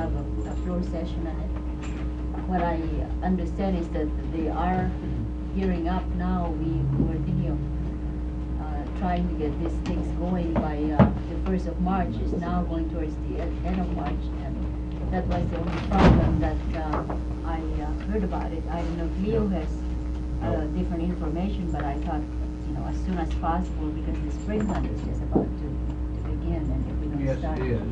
have a floor session on it. What I understand is that they are gearing up now. We were thinking of trying to get these things going by the 1st of March. Is now going towards the end of March, and that was the only problem that I heard about it. I don't know if Leo has different information, but I thought, you know, as soon as possible, because the spring hunt is just about to begin, and if we don't Yes, start. it is.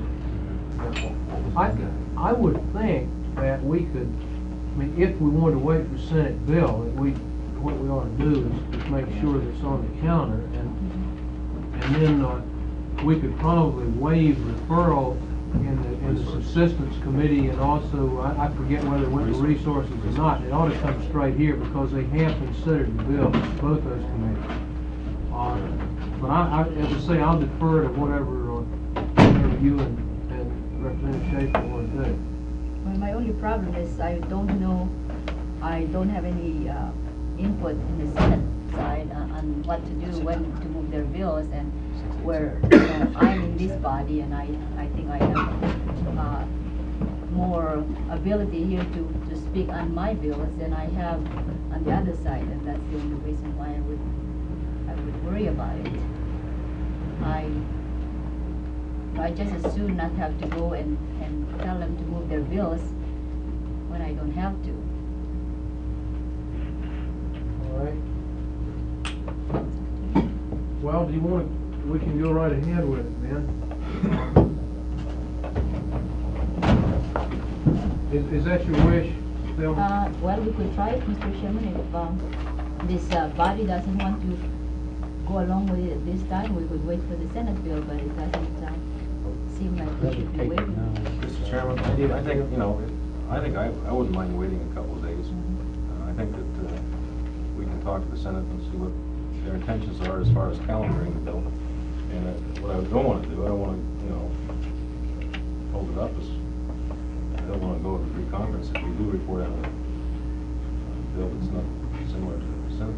I would think that we could, I mean, if we wanted to wait for Senate bill, that what we ought to do is just make sure that it's on the calendar, and then we could probably waive referral in the subsistence committee, and also, I forget whether it went to resources or not. It ought to come straight here because they have considered the bill, both those committees. But as I say, I'll defer to whatever you and Representative Schaefer want to do. Well, my only problem is I don't know, I don't have any input in the Senate side on what to do, when to move their bills, and where, you know, I'm in this body, and I think I have more ability here to speak on my bills than I have on the other side, and that's the only reason why I would worry about it. I just as soon not have to go and tell them to move their bills when I don't have to. All right. Well, do you want to, we can go right ahead with it, man. Is that your wish, Thelma? Well, we could try it, Mr. Chairman, if this body doesn't want to go along with it this time, we could wait for the Senate bill, but it doesn't seem like we should be waiting. Mr. Chairman, I think, you know, I think I wouldn't mind waiting a couple of days. I think that we can talk to the Senate and see what their intentions are as far as calendaring the bill. And what I don't want to do, I don't want to, you know, hold it up. I don't want to go to the pre-conference if we do report on a bill that's not similar to the Senate.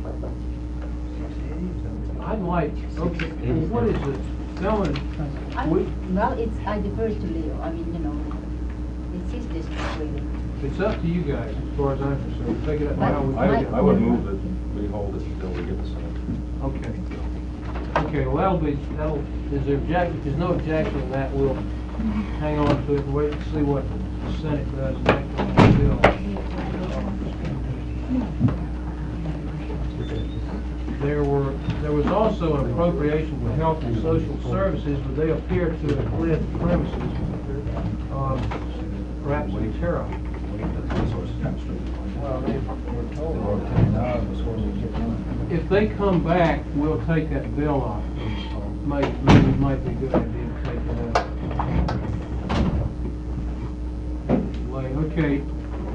I'd like, okay, what is it? Thelma, Well, I defer to Leo. I mean, you know, it's his district really. it's up to you guys as far as I'm concerned. Take it up how we I would move that we hold it until we get the Senate. Okay. Okay, well, is there if there's no objection to that, we'll hang on to it and wait to see what the Senate does next on the bill. There was also an appropriation for health and social services, but they appear to have fled the premises, perhaps in terror. If they come back, we'll take that bill off. Maybe it might be a good idea to take it out. Okay.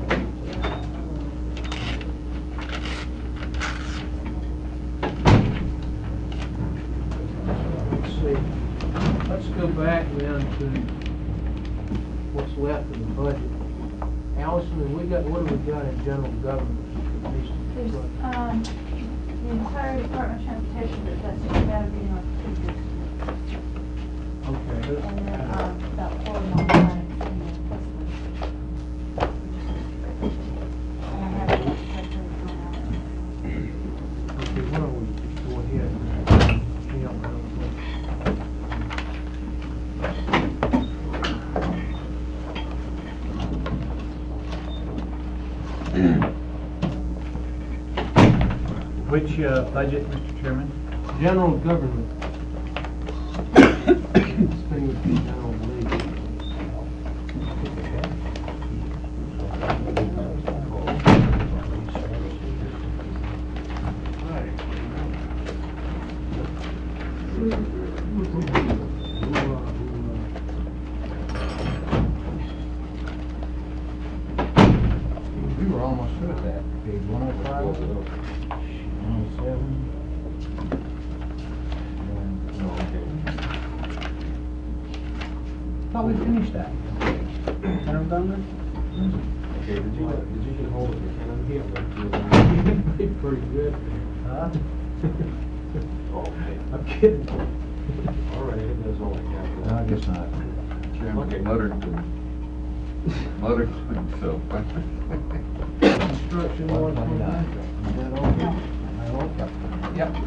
Let's see. Let's go back then to what's left of the budget. Allison, what have we got in general government? There's, the entire Department of Transportation, but that's just gotta be on teachers. Okay. And then, about 4 more lines in the assessment. And I have it separately going out. Okay, why don't we just go ahead and help out Which budget, Mr. Chairman? general government. Thing would be general legal. We were almost through with that. Page 105, 107. Thought we finished that. General government? Okay, did you get hold of your He's pretty good. Huh? Okay. I'm kidding. All right, it does all I can. No, I guess not. Okay. Leonard, Mother, so. Construction 129. Is that all? I hope. Yep.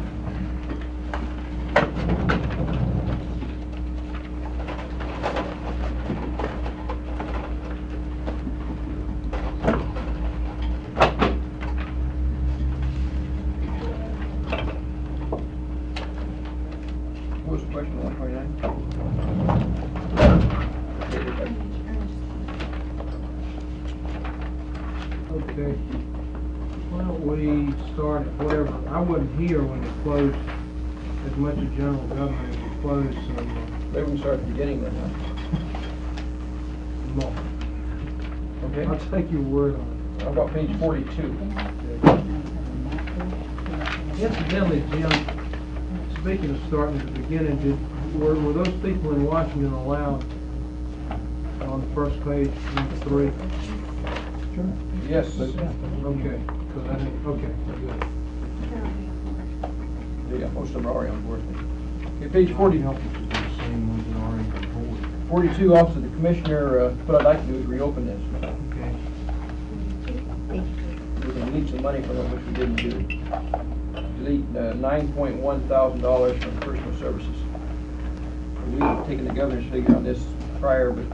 What was the question, 129? Okay. Why don't we start at whatever, I wasn't here when they closed, as much of general government as they closed some Maybe we can start at the beginning then, law. huh? Okay. I'll take your word on How about page 42? it. Incidentally, Jim, speaking of starting at the beginning, were those people in Washington allowed on the first page, number 3? Sure. Yes. Okay, because I think, okay, good. Yeah, most of them are already on board. Okay, page 40, The same ones that are already on board. 42, Office of the Commissioner, what I'd like to do is reopen this. Okay. We can delete some money from it, which we didn't do. Delete $9.1 thousand from personal services. We had taken the governor's figure on this prior, but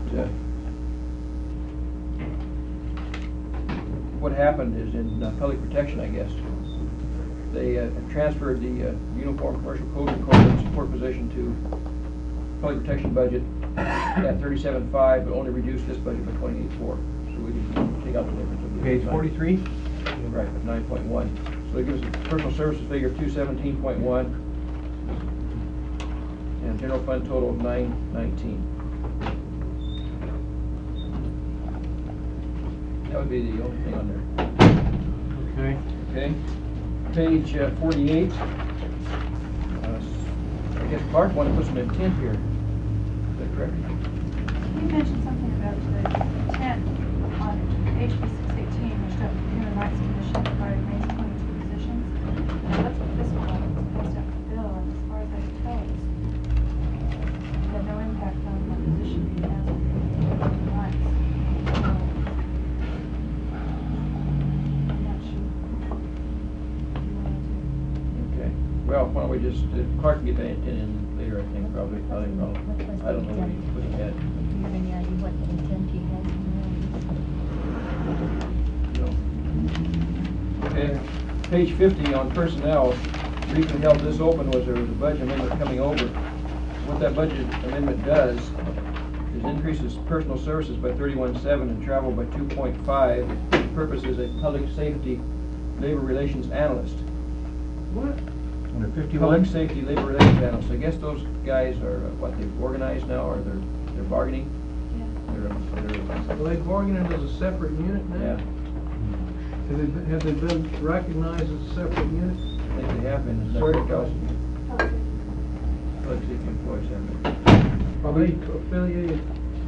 what happened is in public protection, I guess, they transferred the uniform commercial code enforcement support position to public protection budget at 37.5, but only reduced this budget by 28.4. So we can take out the difference of the Page 43? Right, with 9.1. So it gives us a personal services figure of 217.1 and a general fund total of 919. That would be the only thing on there. Okay. Okay. Page 48. I guess Clark wanted to put some intent here. Is that correct? You mentioned something about the intent on HB 618, which the Human Rights Commission regarding raising 22 positions. That's what this one is supposed to fulfill, and as far as I can tell, it's had no impact on the position being asked for human rights. So, I'm not sure. Okay. Well, why don't we just, Clark can get that intent in later, I think, probably. I don't know what he's putting at. Do you have any idea what intent he has in No. Okay, page 50 on personnel, the reason we held this open was there was a budget amendment coming over. What that budget amendment does is increases personal services by 31.7 and travel by 2.5. The purpose is a public safety labor relations analyst. What? Under Public 51? safety labor relations analyst. I guess those guys are, what, they've organized now, or they're bargaining? Yeah. They're, Are they bargaining as a separate unit now? yeah, Have they been recognized as a separate unit? I think they have been. Is that correct, Certified. Allison? Okay. Public safety employees have been. Are they affiliated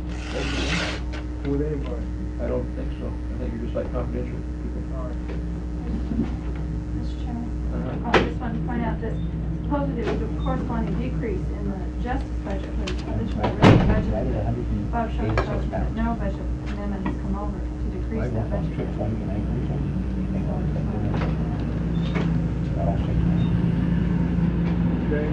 with anybody? I don't think so. I think you're just like confidential people. All right. Mr. Chairman? Uh-huh. I just wanted to point out that supposedly there was a corresponding decrease in the justice budget when originally budgeted. Bob Schultz tells me that no budget amendment has come over to decrease that budget. Okay.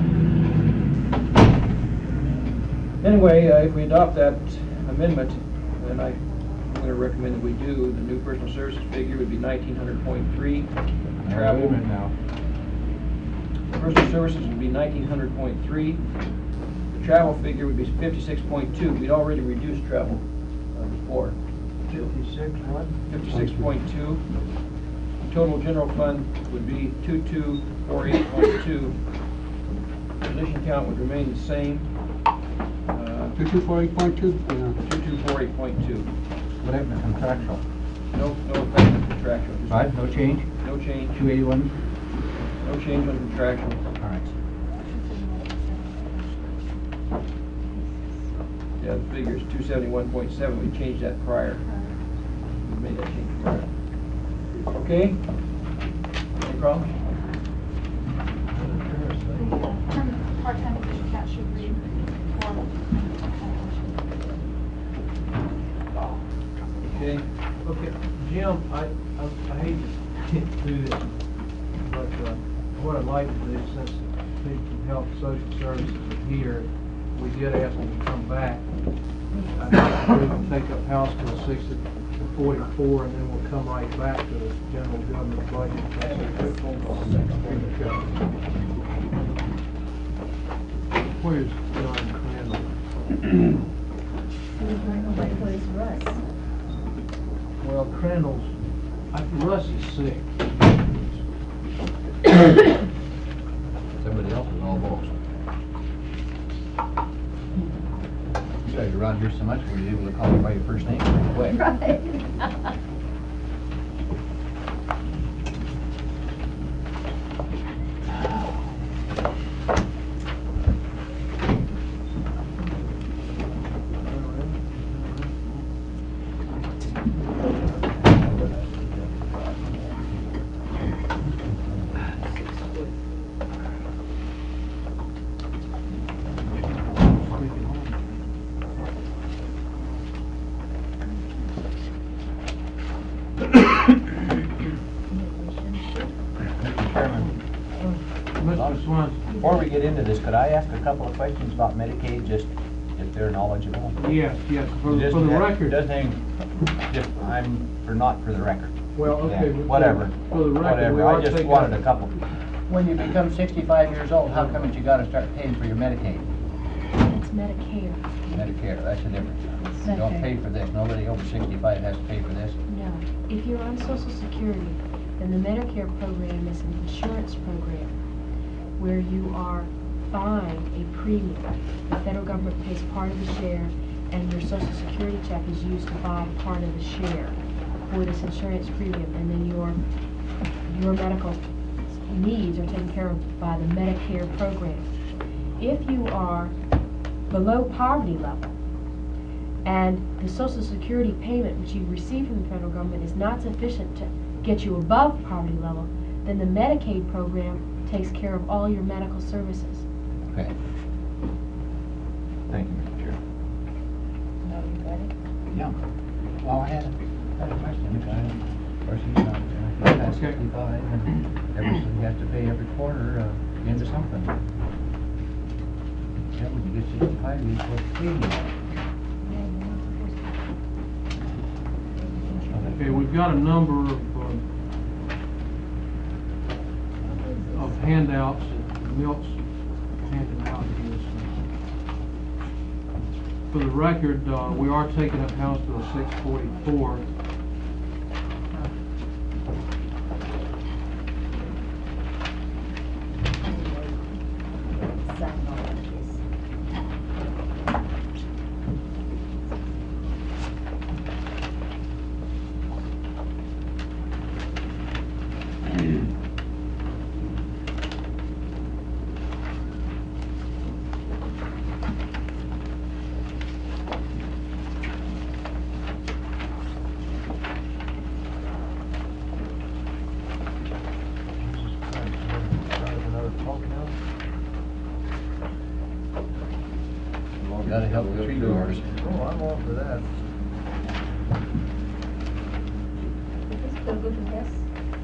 Anyway, if we adopt that amendment, then I'm going to recommend that we do, the new personal services figure would be 1,900.3. Travel, now. personal services would be 1,900.3. The travel figure would be 56.2. We'd already reduced travel before. 56 what? 56.2. Total general fund would be 2248.2. Position count would remain the same, 2248.2? 2248.2. What happened to contractual? No effect on contractual. Just Right, no change? No change. 281? No change on contractual. All right. Yeah, the figure is 271.7. We changed that prior. We made that change prior. Okay? Any problems? The permanent part-time position count should read for Okay? Okay, Jim, I hate to do this, but what I'd like to do, since people from Health and Social Services are here, we did ask them to come back. I'd like to move and take up House Bill 60-44, and then we'll come right back to the general government budget. Where's John Crandall? Where's Russ? Well, Crandall's, Russ is sick. Somebody else is all boss. You guys around here so much, were you able to call them by your first name pretty quick? Right. Mr. Chairman, Mr. Swanson. before we get into this, could I ask a couple of questions about Medicaid, just if they're knowledgeable? Yes, for the Doesn't have- record. Doesn't have, just, not for the record. Well, okay. Yeah, but whatever, For the record, we whatever, are I just taking wanted up- a couple. When you become 65 years old, how come that you gotta start paying for your Medicaid? It's Medicare. Medicare, that's the difference. It's You don't Medicare. pay for this, nobody over 65 has to pay for this. No. If you're on Social Security, then the Medicare program is an insurance program where you are buying a premium. The federal government pays part of the share, and your Social Security check is used to buy part of the share for this insurance premium, and then your medical needs are taken care of by the Medicare program. If you are below poverty level, and the Social Security payment which you receive from the federal government is not sufficient to get you above poverty level, then the Medicaid program takes care of all your medical services. Okay. Thank you, Mr. Chair. No, you got it? Yeah. Well, I had a question. Of course, he's not, he's past 65, and he has to pay every quarter into something. Yeah, when you get 65, you're supposed to pay more. Okay, we've got a number of handouts that Milt's handed out to us. For the record, we are taking up House Bill 644. Sign all of this. Gotta help the tree growers. Oh, I'm all for that. Is this still good to guess?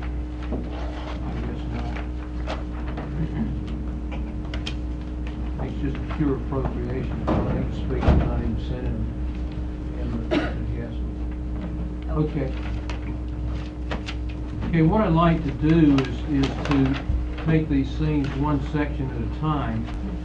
It's just a pure appropriation. I ain't speaking, not even sending them. Yes. Okay. Okay, what I'd like to do is to take these things one section at a time.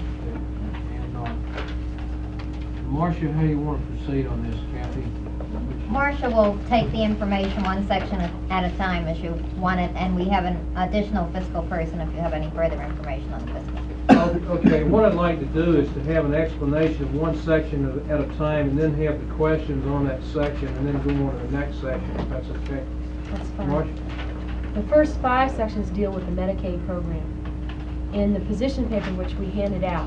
And Marcia, how do you want to proceed on this, Kathy? Marcia will take the information one section at a time as you want it, and we have an additional fiscal person if you have any further information on the fiscal. Okay, what I'd like to do is to have an explanation of one section at a time, and then have the questions on that section, and then go on to the next section, if that's okay. That's fine. Marcia? The first 5 sections deal with the Medicaid program. In the position paper which we handed out,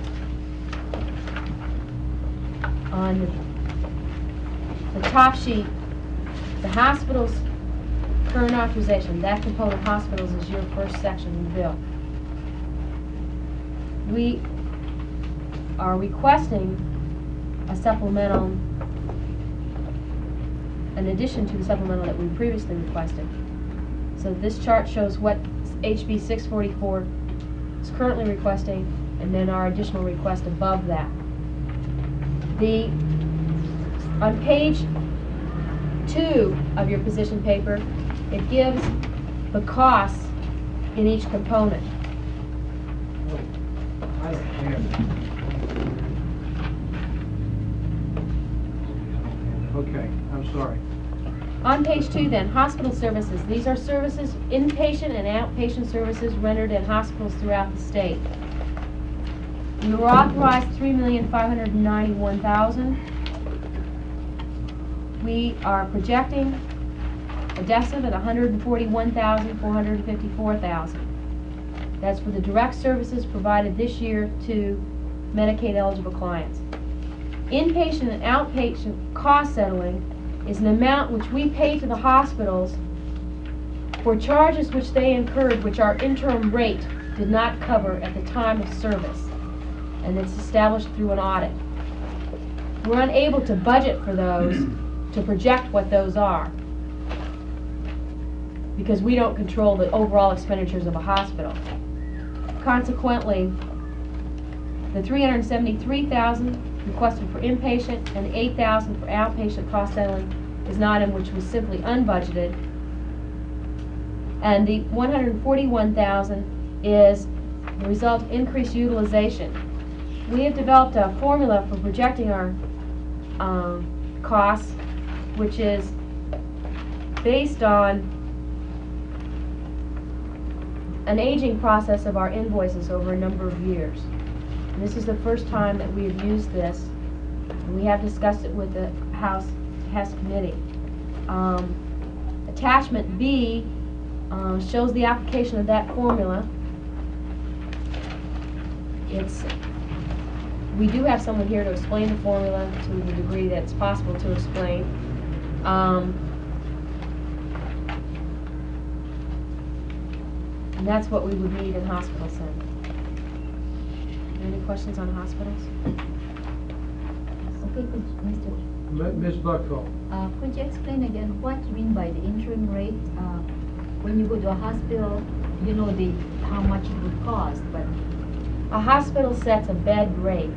on the top sheet, the hospital's current authorization, that component hospitals is your first section in the bill. We are requesting a supplemental an addition to the supplemental that we previously requested. So this chart shows what HB 644 is currently requesting, and then our additional request above that. On page 2 of your position paper, it gives the costs in each component. I don't have it. Okay, I'm sorry. On page 2 then, hospital services. These are services, inpatient and outpatient services rendered in hospitals throughout the state. We were authorized $3,591,000. We are projecting a deficit at $141,454,000. That's for the direct services provided this year to Medicaid eligible clients. Inpatient and outpatient cost settling is an amount which we pay to the hospitals for charges which they incurred which our interim rate did not cover at the time of service, and it's established through an audit. We're unable to budget for those, to project what those are, because we don't control the overall expenditures of a hospital. Consequently, the $373,000 requested for inpatient and the $8,000 for outpatient cost settling is an item which was simply unbudgeted. And the $141,000 is the result of increased utilization. We have developed a formula for projecting our costs, which is based on an aging process of our invoices over a number of years. And this is the first time that we have used this, and we have discussed it with the House Committee. Attachment B shows the application of that formula. We do have someone here to explain the formula to the degree that it's possible to explain. And that's what we would need in hospital setting. Any questions on hospitals? Okay, Mr. Ms. Buckle. Could you explain again what you mean by the interim rate? When you go to a hospital, you know how much it would cost, but A hospital sets a bed rate.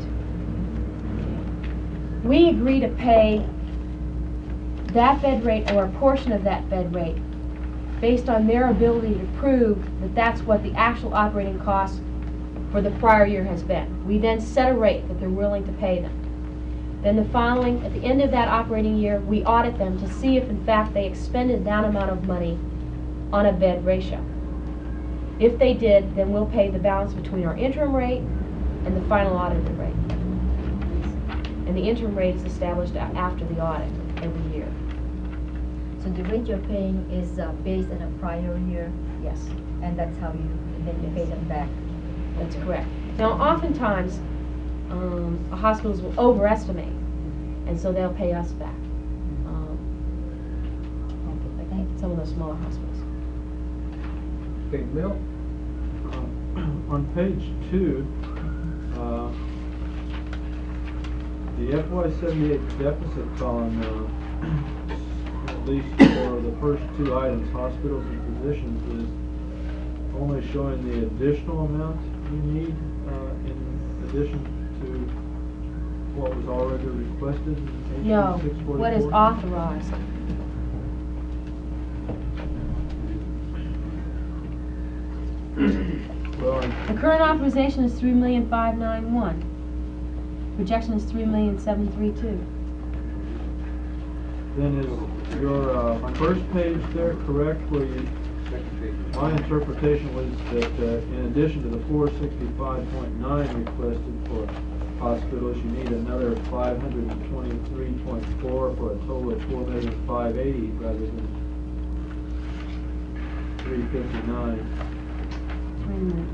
We agree to pay that bed rate or a portion of that bed rate based on their ability to prove that that's what the actual operating cost for the prior year has been. We then set a rate that they're willing to pay them. Then at the end of that operating year, we audit them to see if in fact they expended that amount of money on a bed ratio. If they did, then we'll pay the balance between our interim rate and the final audited rate. And the interim rate is established after the audit every year. so the rate you're paying is based on a prior year, Yes, and that's how you pay them back. that's correct. Now, oftentimes, hospitals will overestimate, and so they'll pay us back. Like some of those smaller hospitals. Okay, Bill? On page 2, the FY78 deficit column, at least for the first two items, hospitals and physicians, is only showing the additional amount you need in addition to what was already requested in HB No, 644? what is authorized. Well, The current authorization is $3,591,000. Projection is $3,732,000. then is your first page there correct, where you, my interpretation was that in addition to the 465.9 requested for hospitals, you need another 523.4 for a total of 4,580,000 rather than 359. Wait a minute.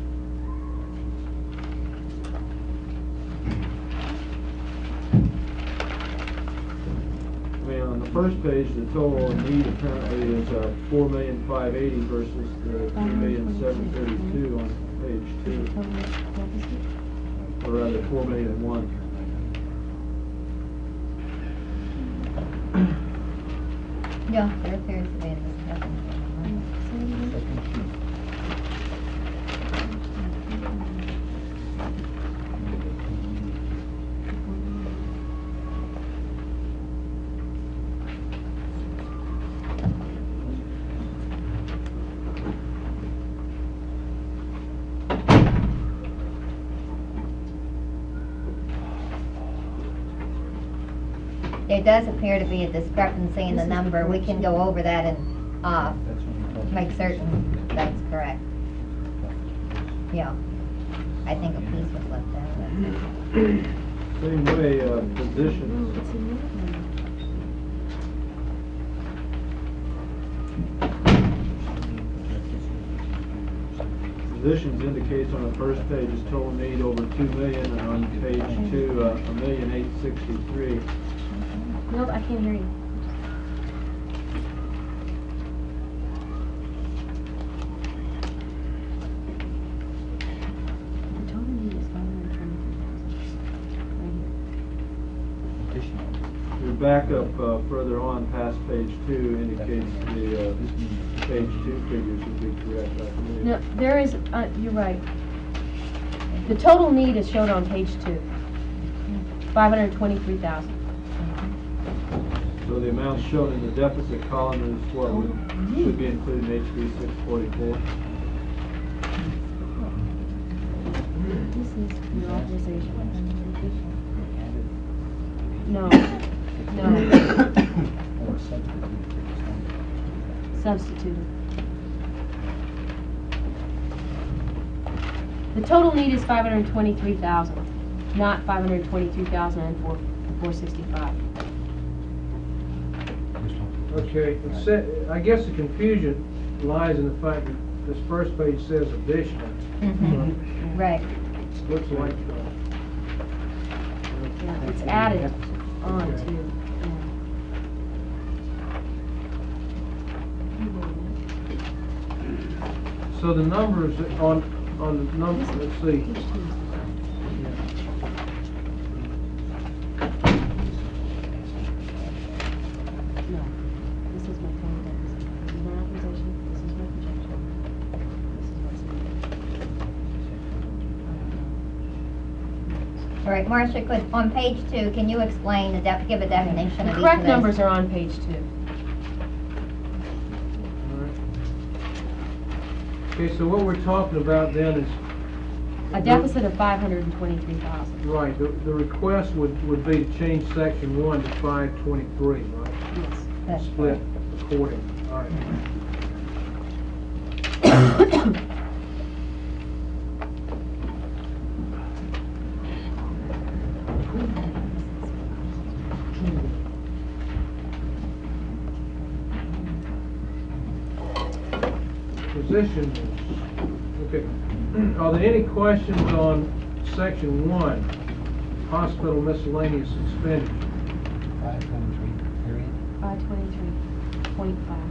I mean, on the first page, the total need apparently is 4,580,000 versus the 3,732,000 on page 2, or rather 4,001,000. Yeah, there appears to be a discrepancy. Second sheet. There does appear to be a discrepancy in the number. We can go over that and, That's what we told make you. certain that's correct. Yeah. I think a piece was left out. That's it. Same way, positions. it's in that one. Positions indicates on the first page is total need over 2 million, and on page 2, 1,863,000. Nope, I can't hear you. The total need is 523,000. Right here. Additional. Your backup further on past page 2 indicates the page 2 figures would be correct, I believe. No, there is, you're right. The total need is shown on page 2. 523,000. So the amount shown in the deficit column is what should be included in HB 644. This is your authorization. No, no, Or substitute for this one. substituted. The total need is 523,000, not 522,465. Okay, I guess the confusion lies in the fact that this first page says additional. Mhm. Right. Looks like, Yeah, it's added on Okay. to. so the numbers on the number, let's see. No, this is my total deficit. This is my authorization, this is my projection. This is what's in All right, Marcia, could, on page 2, can you explain give a definition The of each of correct those? numbers are on page 2. Okay, so what we're talking about then is, A deficit of 523,000. right, the request would be to change section 1 to 523, right? Yes. That's Split accordingly, all right. Positions, okay. Are there any questions on section 1, hospital miscellaneous expenditure? 523, period, 523.5, point 5.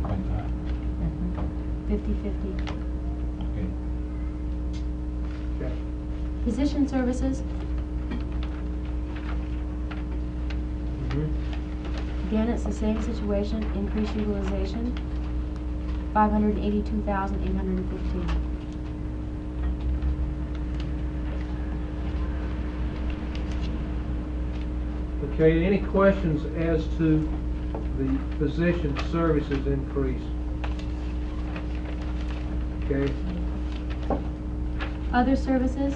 50/50. Okay. Okay. Physician services, again, it's the same situation, increased utilization, 582,815. Okay, any questions as to the physician services increase? Okay, Other services,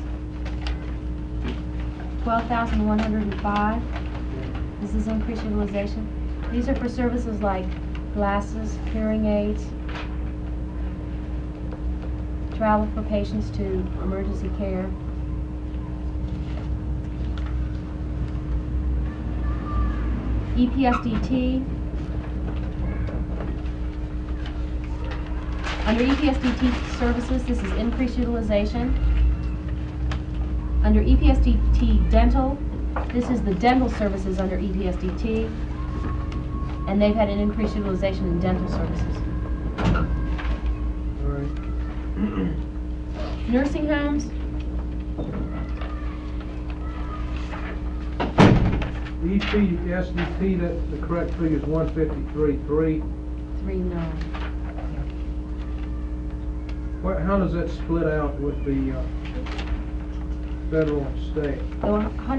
12,105. This is increased utilization. These are for services like glasses, hearing aids, travel for patients to emergency care. EPSDT. Under EPSDT services, this is increased utilization. Under EPSDT dental, this is the dental services under EPSDT, and they've had an increased utilization in dental services. all right. Nursing homes, EP, SDP, that, the correct figure is 153.3. 3.9. What, how does that split out with the, federal and state? So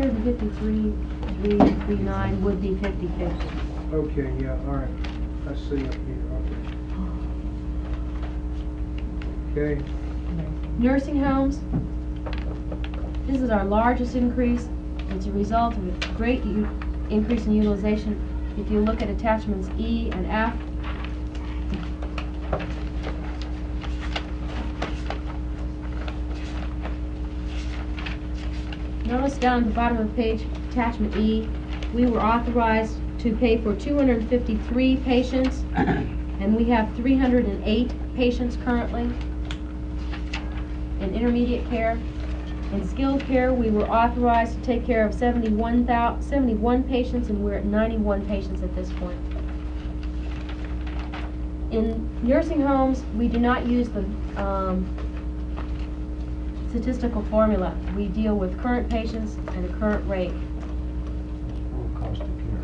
153.339 would be 50/50. Okay, yeah, all right. I see up here, okay. Okay, Nursing homes, this is our largest increase. It's a result of a great increase in utilization. If you look at attachments E and F, notice down at the bottom of the page, attachment E, we were authorized to pay for 253 patients, and we have 308 patients currently in intermediate care. In skilled care, we were authorized to take care of 71 patients, and we're at 91 patients at this point. In nursing homes, we do not use the statistical formula. We deal with current patients at a current rate. Full cost of care.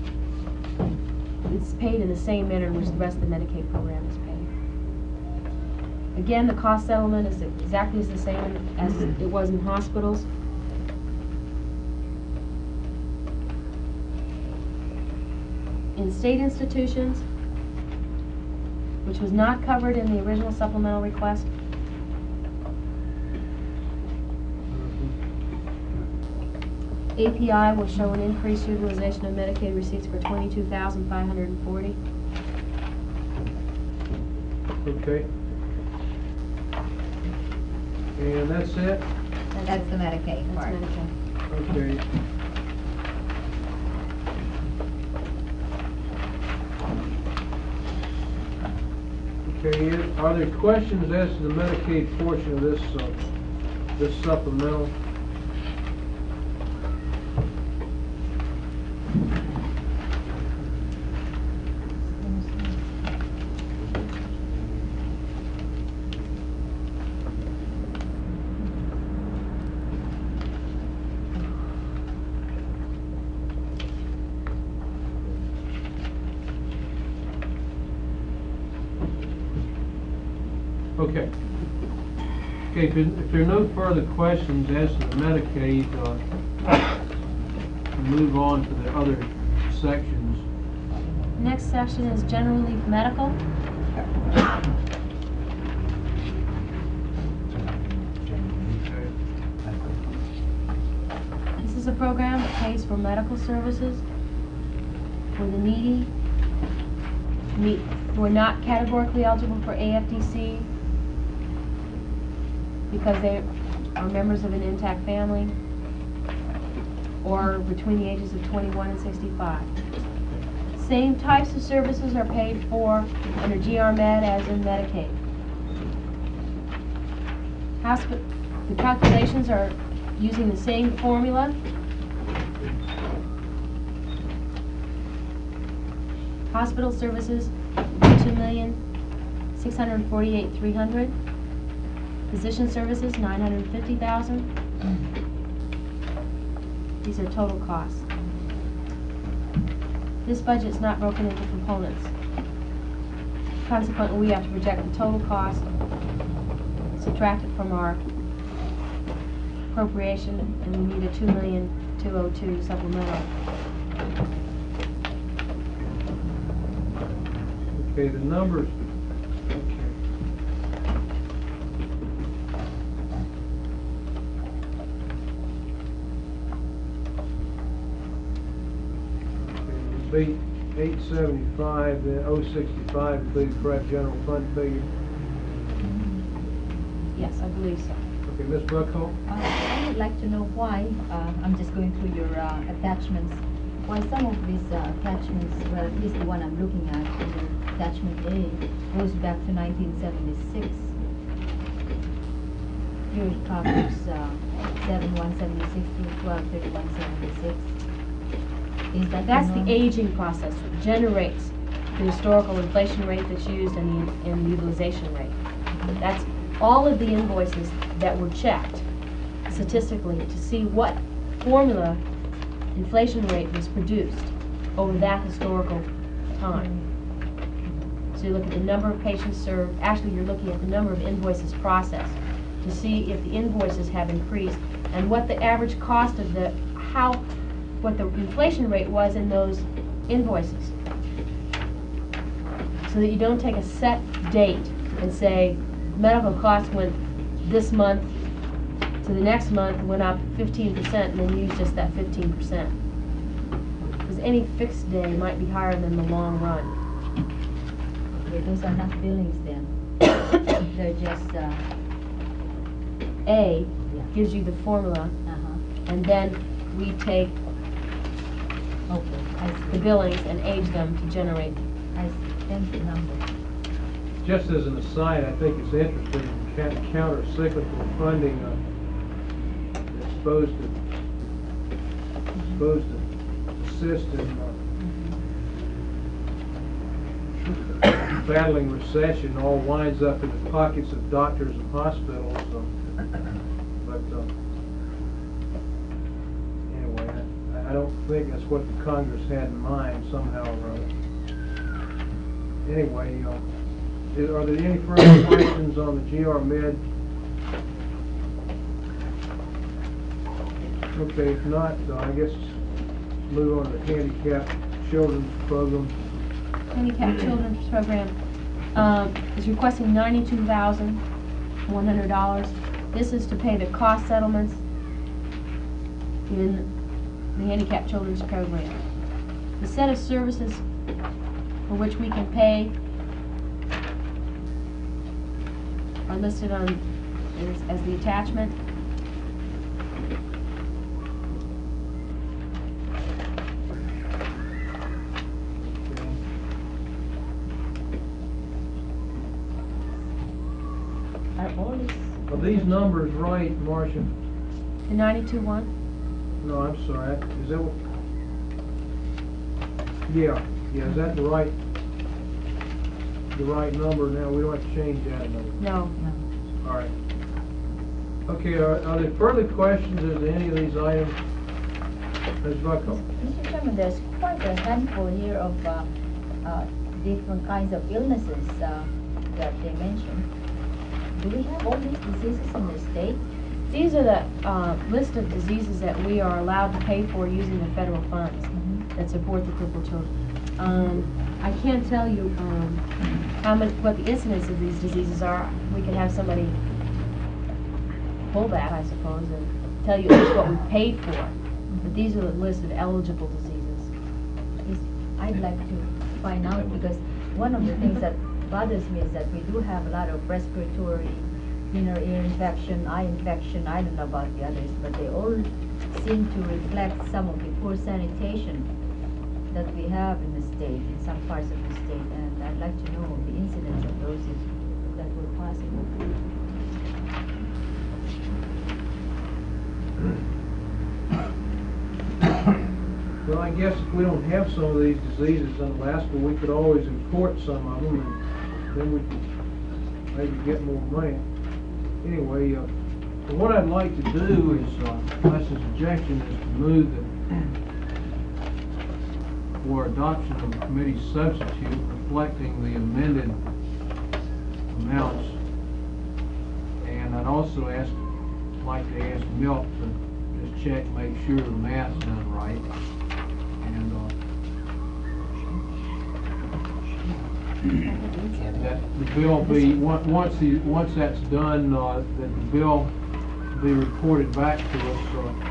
It's paid in the same manner in which the rest of the Medicaid program is paid. Again, the cost settlement is exactly the same as it was in hospitals. In state institutions, which was not covered in the original supplemental request, API will show an increased utilization of Medicaid receipts for 22,540. Okay. And that's it? That's the Medicaid That's part. Medicaid. Okay. Okay, are there questions as to the Medicaid portion of this, this supplemental? Okay. Okay, if there are no further questions as to the Medicaid, we'll move on to the other sections. Next section is general relief medical. This is a program that pays for medical services for the needy, who are not categorically eligible for AFDC because they are members of an intact family or between the ages of 21 and 65. Same types of services are paid for under GR Med as in Medicaid. The calculations are using the same formula. Hospital services, $2,648,300. Physician services, $950,000. These are total costs. This budget is not broken into components. Consequently, we have to project the total cost, subtract it from our appropriation, and we need a $2,202,000 supplemental. Okay, the numbers. Okay. 875, then 065 would be the correct general fund figure. Yes, I believe so. Okay, Ms. Buckholz? I would like to know why, I'm just going through your attachments, why some of these attachments, well, at least the one I'm looking at, under attachment A, goes back to 1976. Here it covers 7/176 to 12/31/76. Is that That's norm? the aging process that generates the historical inflation rate that's used and the utilization rate. That's all of the invoices that were checked statistically to see what formula inflation rate was produced over that historical time. So you look at the number of patients served, actually you're looking at the number of invoices processed to see if the invoices have increased and what the average cost of what the inflation rate was in those invoices. So that you don't take a set date and say medical costs went this month to the next month went up 15% and then use just that 15%. Because any fixed day might be higher than the long run. Okay, those are not billings then. They're just, A Yeah. gives you the formula, and then we take okay, I see. the billings and age them to generate. I see, thank you, number. Just as an aside, I think it's interesting, counter-cyclical funding is supposed to assist in battling recession, all winds up in the pockets of doctors and hospitals. But anyway, I don't think that's what the Congress had in mind somehow or other. Anyway, are there any further questions on the GR Med? Okay, if not, I guess move on to handicapped children's program. Handicapped Children's Program is requesting $92,100. This is to pay the cost settlements in the Handicapped Children's Program. The set of services for which we can pay are listed on as the attachment. Are these numbers right, Marcia? The 92-1? No, I'm sorry. Is that what? Yeah, is that the right number now? We don't have to change that number. No. All right. Okay, are there further questions as to any of these items? Ms. Bucko? Mr. Chairman, there's quite a handful here of different kinds of illnesses that they mentioned. Do we have all these diseases in the state? These are the list of diseases that we are allowed to pay for using the federal funds that support the crippled children. I can't tell you what the incidence of these diseases are. We could have somebody pull that, I suppose, and tell you at least what we paid for. But these are the list of eligible diseases. I'd like to find out, because one of the things that bothers me is that we do have a lot of respiratory, ear infection, eye infection. I don't know about the others, but they all seem to reflect some of the poor sanitation that we have in the state, in some parts of the state, and I'd like to know the incidence of those if that were possible. Well, I guess if we don't have some of these diseases in Alaska, we could always import some of them, and then we could maybe get more money. Anyway, what I'd like to do is, my suggestion is to move that for adoption of the committee substitute reflecting the amended amounts. And I'd also like to ask Milt to just check, make sure the math's done right. And that the bill be, once that's done, that the bill be reported back to us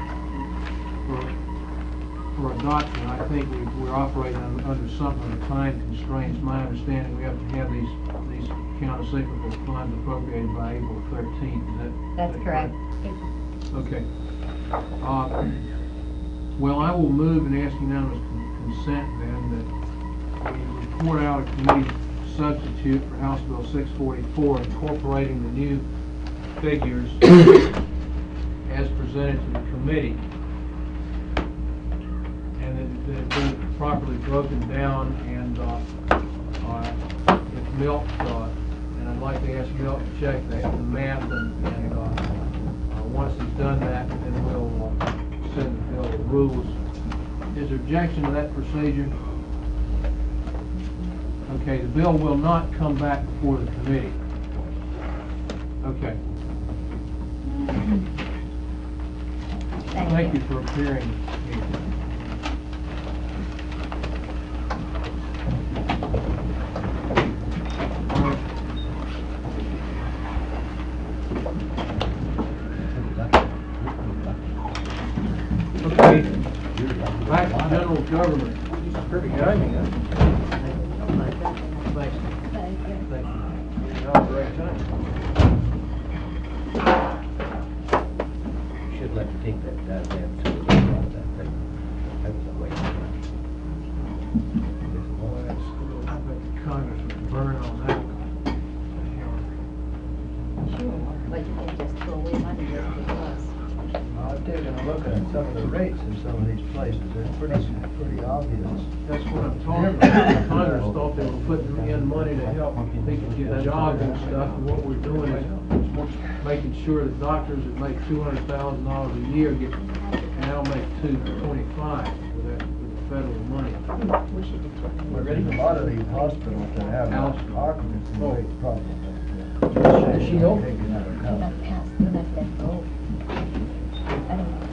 for adoption. I think we're operating under something of time constraints. My understanding, we have to have these counter-cyclical funds appropriated by April 13th. That's correct. Okay. Well, I will move and ask unanimous consent then that we report out a committee substitute for House Bill 644, incorporating the new figures as presented to the committee, and that they've been properly broken down. And if Milt, and I'd like to ask Milt to check that the math, and once he's done that, then we'll send the bill to rules is there objection to that procedure? Okay, the bill will not come back before the committee. Okay. Thank you for appearing here. Okay, back to general government. Perfect timing, huh? Thanks. Thank you. Thank you. Now at the right time. Should let you take that damn to the out of that thing. That was a waste of time. I bet Congress would burn on that. Sure, but you can just throw away money just because. I've taken a look at some of the rates in some of these places, they're pretty obvious. That's what I'm talking about. Congress thought they were putting in money to help people get jobs and stuff, and what we're doing is making sure that doctors that make $200,000 a year now make $225 with the federal money. We should be checking. But there's a lot of these hospitals that have occupancy rate problems. Does she know? Taking out of Do account. not pass, do not let go. I don't know.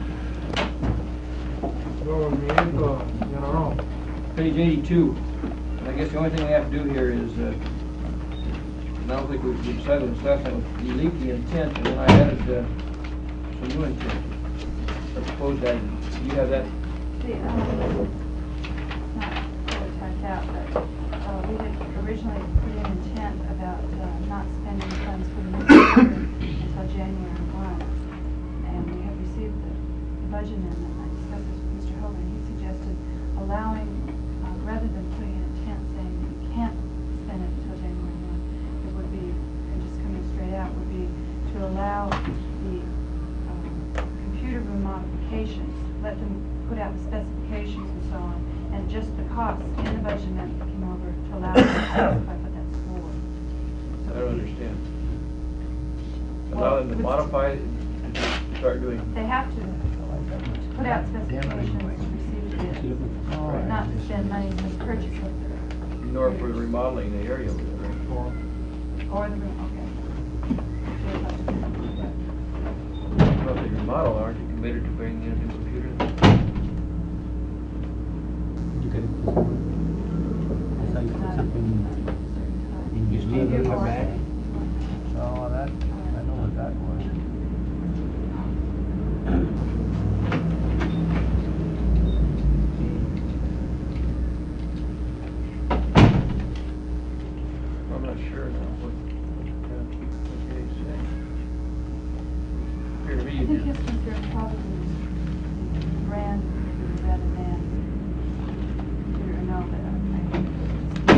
General. Page 82. I guess the only thing we have to do here is, and I don't think we decided this last time, delete the intent, and then I added some new intent. Or proposed that. You have that? The, not fully typed out, but we had originally put in intent about not spending funds for the next year until January 1. And we have received the budget amendment. I discussed this with Mr. Hogan. He suggested allowing, rather than putting an intent saying you can't spend it until January 1, it would be, and just coming straight out, would be to allow the computer room modifications, let them put out the specifications and so on, and just the costs in the budget amendment came over to allow them to specify what that's for. I don't understand. Allow them to modify, to start doing. They have to put out specifications, receive bids, not to spend money to purchase it. Nor for remodeling the area, right? Or the room, okay. Well, if they remodel, aren't you committed to bringing in a new computer? You could, I thought you put something in your Maybe steel more. bag. Oh, that, I know what that was. I'm not sure now what they say. Appear to me I you think did. his concern probably is the brand computer rather than computer, or no, but I think it's,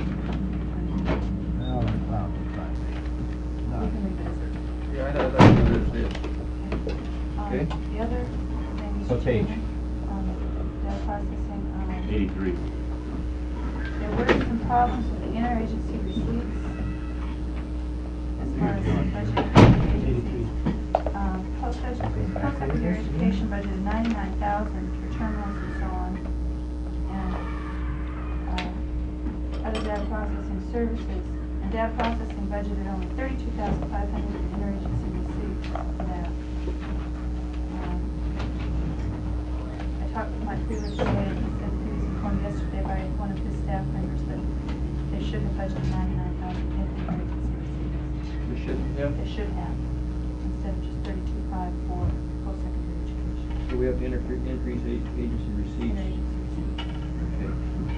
Now the cloud is fine. we can revisit. Yeah, I know that's what it is. Okay. The other thing. Mr. What page? Chairman, data processing, 83. there were some problems with the interagency receipts as far as the budget agencies. Post-secondary education budgeted $99,000 for terminals and so on. And other data processing services, and data processing budgeted only $32,500 for interagency receipts for that. I talked with Mike Freeland today, and he said he was informed yesterday by one of his staff members that they should have budgeted $99,000 in interagency receipts. We should, yeah. They should have, instead of just $32,500 for post-secondary education. So we have to increase agency receipts. Interagency receipts. Okay.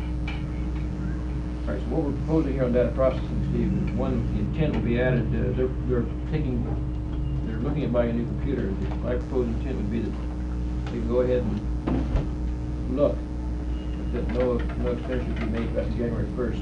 All right, so what we're proposing here on data processing, Steve, is one, the intent will be added, they're looking at buying a new computer. My proposed intent would be that they can go ahead and look, that no expenditure be made back to January 1st,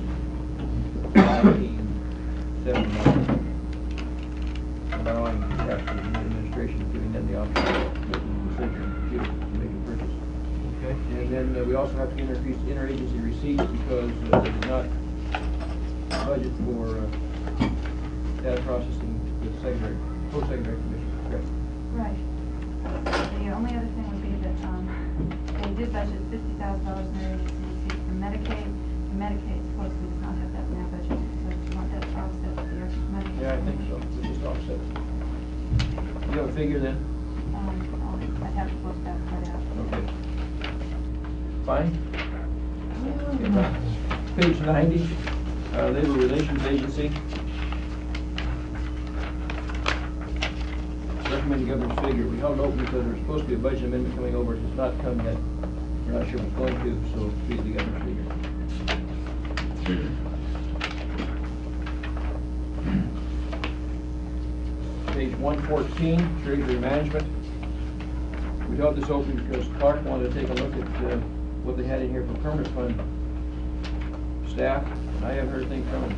1979. Allowing perhaps the administration, giving them the option of making a decision to make a purchase. Okay. And then we also have to increase interagency receipts because they did not budget for data processing with secondary, post-secondary commission, correct? Right. The only other thing would be that, page did budget $50,000 in area CDC for Medicaid. And Medicaid, of course, we did not have that in our budget, so if you want that to offset the extra money. Yeah, I think so, we just offset. You have a figure then? I'd have to work that part out. Okay. Fine. Page 90, Labor Relations Agency. Recommended governor's figure. We held open because there was supposed to be a budget amendment coming over. It has not come yet. We're not sure what's going to, so please the governor's figure. Page 114, Treasury Management. We held this open because Clark wanted to take a look at what they had in here for permanent fund staff. I haven't heard anything from him.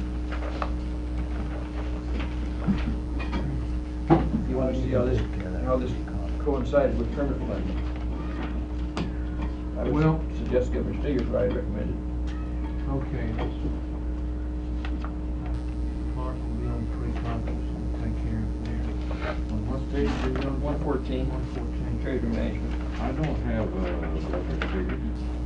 You want to see how this coincided with permanent fund? I would Well- suggest governor's figures, what I recommended. Okay, let's, Mark will be on pre-conference and take care of it there. On what page are you on? 114. 114. Treasury Management. I don't have governor's figures.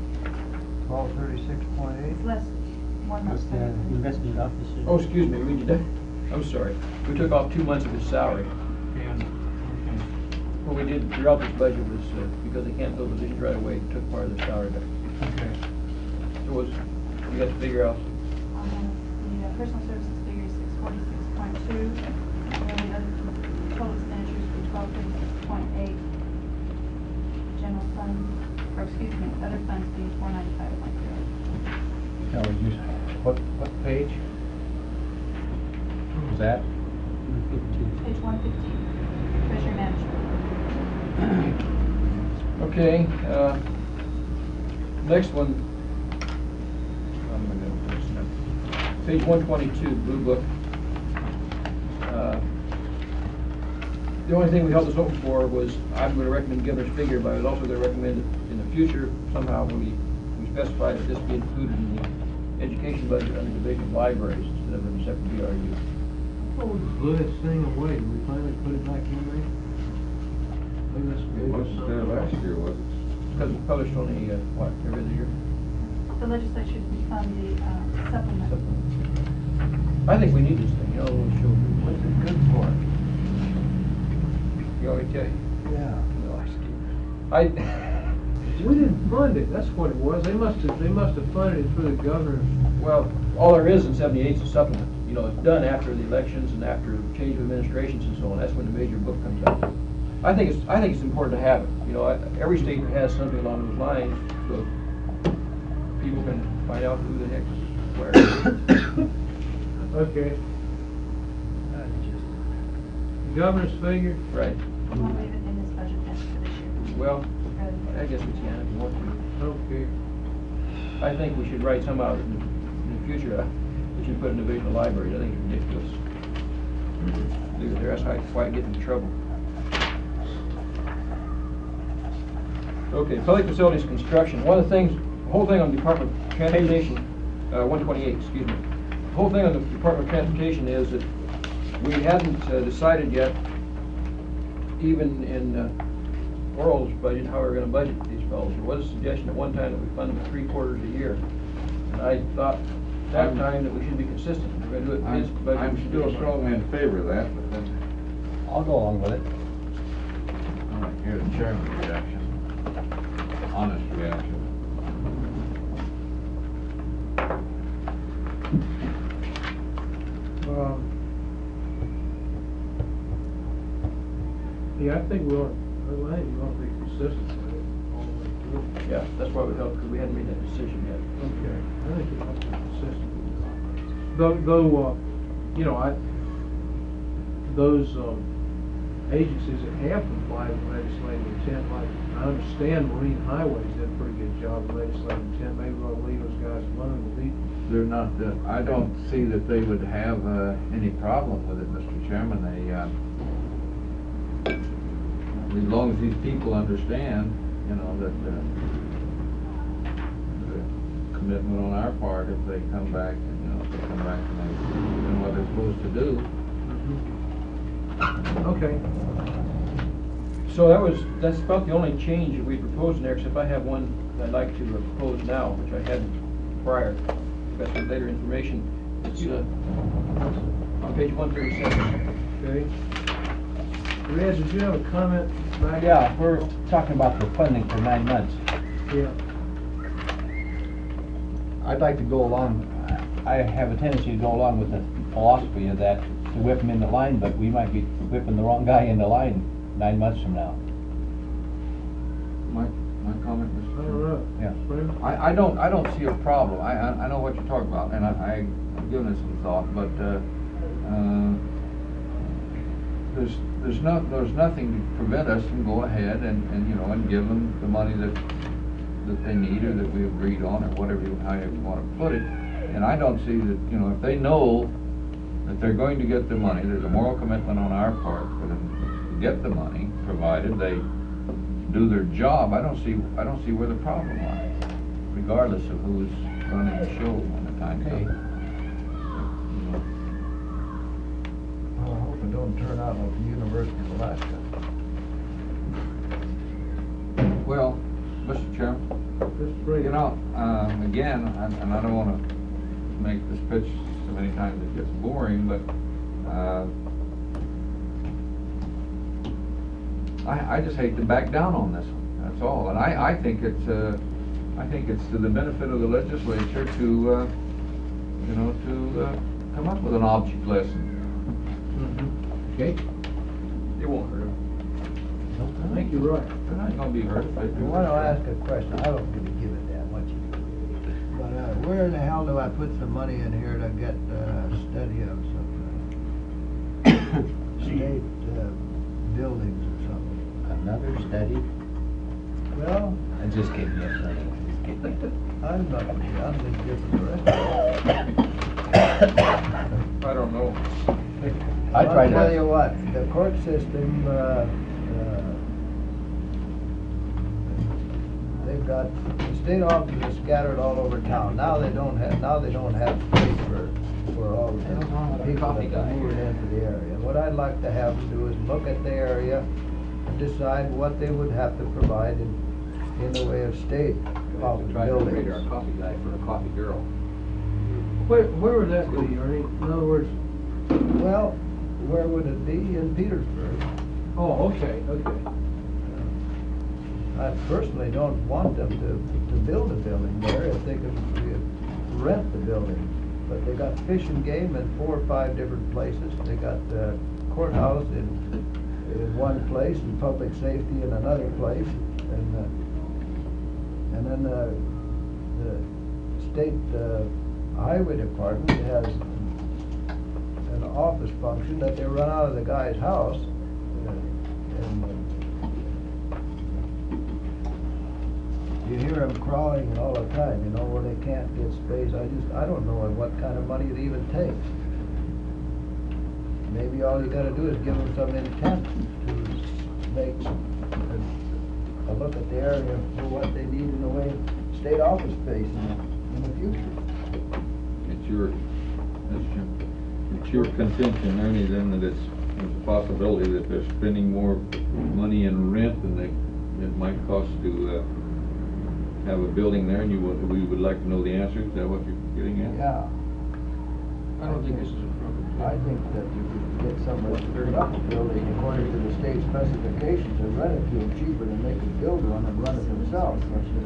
1236.8. It's less, one month's salary. Investment officer. Oh, excuse me, we did, I'm sorry. We took off 2 months of his salary. And, okay. What we did throughout this budget was, because they can't fill positions right away, we took part of their salary back. Okay. So it was, you got to figure out, The personal services figure is 646.2, and then the other total expenditures were 1236.8. General fund, or excuse me, other funds being 495.0. Now, what page is that? Page 115, Treasury Management. okay, next one. Page 122, Blue Book. The only thing we held this open for was, I'm going to recommend governor's figure, but I was also going to recommend that in the future, somehow we specify that this be included in the education budget under Division of Libraries instead of in a separate BRU. What was blew this thing away? Did we finally put it back in there? Maybe that's It wasn't there last year, was it? Because it's published only, what, every other year? The legislature fund the supplement. I think we need this thing, you know, we'll show. What's it good for? You want me to tell you? Yeah. No, I We didn't fund it, that's what it was. They must have funded it through the governor's. well, all there is in 78 is a supplement. You know, it's done after the elections and after change of administrations and so on. That's when the major book comes out. I think it's important to have it. You know, every state has something along those lines, so people can find out who the heck is where. Okay. The governor's figure? Right. We won't leave it in this budget then for this year. Well, Rather than- I guess we can if you want to. Okay. I think we should write some out in the future that you put in Division of Libraries. I think it's ridiculous. Leave it there, that's why I get into trouble. Okay, public facilities construction. One of the things, the whole thing on Department of Transportation, 128, excuse me. The whole thing on the Department of Transportation is that we hadn't decided yet, even in Oral's budget, how we're going to budget these fellows. There was a suggestion at one time that we fund them 3/4 a year. And I thought at that time that we should be consistent. We're going to do it in his budget. I'm still strongly in favor of that, but then, I'll go along with it. I want to hear the chairman's reaction. Honest reaction. Yeah, I think we ought to be consistent with it all the way through. Yeah, that's why we helped, because we hadn't made that decision yet. Okay, I think we ought to be consistent with it. Though, you know, those agencies that have complied with legislative intent, like, I understand Marine Highways did a pretty good job of legislative intent. Maybe we'll leave those guys alone and leave. They're not, I don't see that they would have any problem with it, Mr. Chairman. They, as long as these people understand, you know, that the commitment on our part, if they come back and, you know, if they come back and they do what they're supposed to do. Okay. So that's about the only change that we proposed in there, except I have one I'd like to propose now, which I hadn't prior, got some later information. It's on page 137. Okay. Rez, did you have a comment back? Yeah, we're talking about the funding for 9 months. Yeah. I'd like to go along, I have a tendency to go along with the philosophy of that, to whip him in the line, but we might be whipping the wrong guy in the line 9 months from now. My comment, I Mr. don't Chairman? know. Yeah. Freeman? I don't see a problem. I know what you're talking about, and I've given it some thought, but, there's nothing to prevent us from go ahead and, you know, and give them the money that they need, or that we agreed on, or whatever, how you wanna put it. And I don't see that, you know, if they know that they're going to get the money, there's a moral commitment on our part for them to get the money, provided they do their job. I don't see where the problem lies, regardless of who's running the show when the time comes. Well, I hope it don't turn out like the University of Alaska. Well, Mr. Chairman, Mr. Freeman? you know, again, and I don't wanna make this pitch so many times it gets boring, but, I just hate to back down on this one, that's all. And I think it's to the benefit of the legislature to, you know, to come up with an object lesson. Okay? It won't hurt them. I think you're right. They're not gonna be hurt if they do. I want to ask a question, I don't really give it that much. But where in the hell do I put some money in here to get a study of some state buildings or something? Another study? Well, I'm just kidding, yes, sir. Just kidding. I'm not, I'm just different the rest of I don't know. I tried I'll tell to, you what, the court system, they've got the state offices scattered all over town. Now they don't have space for all the people that are moving into the area. What I'd like to have them do is look at the area and decide what they would have to provide in the way of state office buildings. coffee guy for a coffee girl. Where would that be, Ernie? In other words, Well, where would it be? In Petersburg. oh, okay. I personally don't want them to build a building there if they could rent the building. But they got Fish and Game in 4 or 5 different places. They got the courthouse in one place and public safety in another place. And then the state highway department has an office function that they run out of the guy's house. You hear them crawling all the time, you know, where they can't get space. I don't know what kind of money it even takes. Maybe all you gotta do is give them some intent to make a look at the area for what they need in the way of state office space in the future. It's your contention, Ernie, then, that there's a possibility that they're spending more money in rent than it might cost to, have a building there, and we would like to know the answer. Is that what you're getting at? Yeah, I don't think this is a problem. I think that you could get somebody to put up a building according to the state specifications and rent it to them cheaper than they could build one and run it themselves.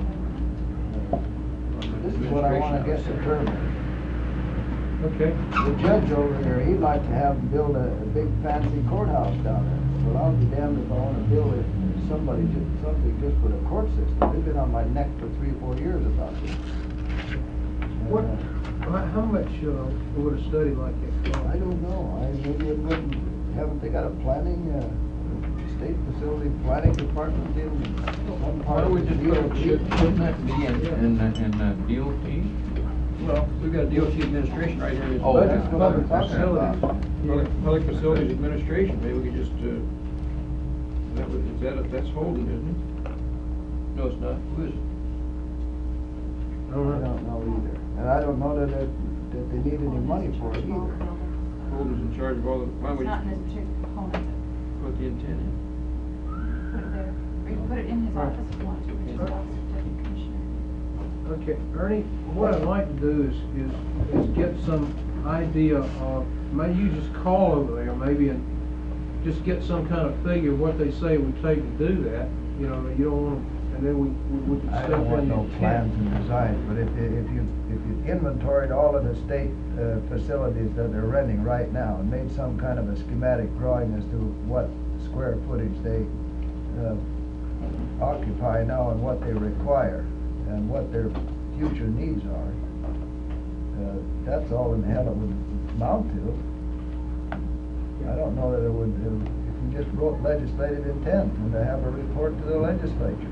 This is what I wanna get determined. Okay. The judge over here, he'd like to have them build a big fancy courthouse down there. Well, I'll be damned if I wanna build it, something just for the court system. They've been on my neck for 3 or 4 years about this. What, how much would a study like that cost? I don't know, maybe it wouldn't, haven't they got a planning, state facility planning department in one Why part don't of we the just shouldn't that be in DOT? Well, we've got DOT administration right here in this Oh, budget. That's what I'm talking about. Public Facilities Administration, maybe we could just, that's Holden, isn't it? No, it's not. Who is it? I don't know either. And I don't know that they need any money for it either. Holden's in charge of all the, why don't we It's not in just this particular component. put the intent in? Put it there. Or you can put it in his office if you want to, which is Office of Deputy Commissioner. Okay, Ernie, what I'd like to do is get some idea of, maybe you just call over there, maybe, and just get some kind of figure of what they say it would take to do that. You know, you don't want, and then we can I step don't want in no and plans and designs, but if you inventoried all of the state facilities that they're renting right now and made some kind of a schematic drawing as to what square footage they occupy now and what they require and what their future needs are, that's all in hell it would amount to. I don't know that it would, if you just wrote legislative intent and to have a report to the legislature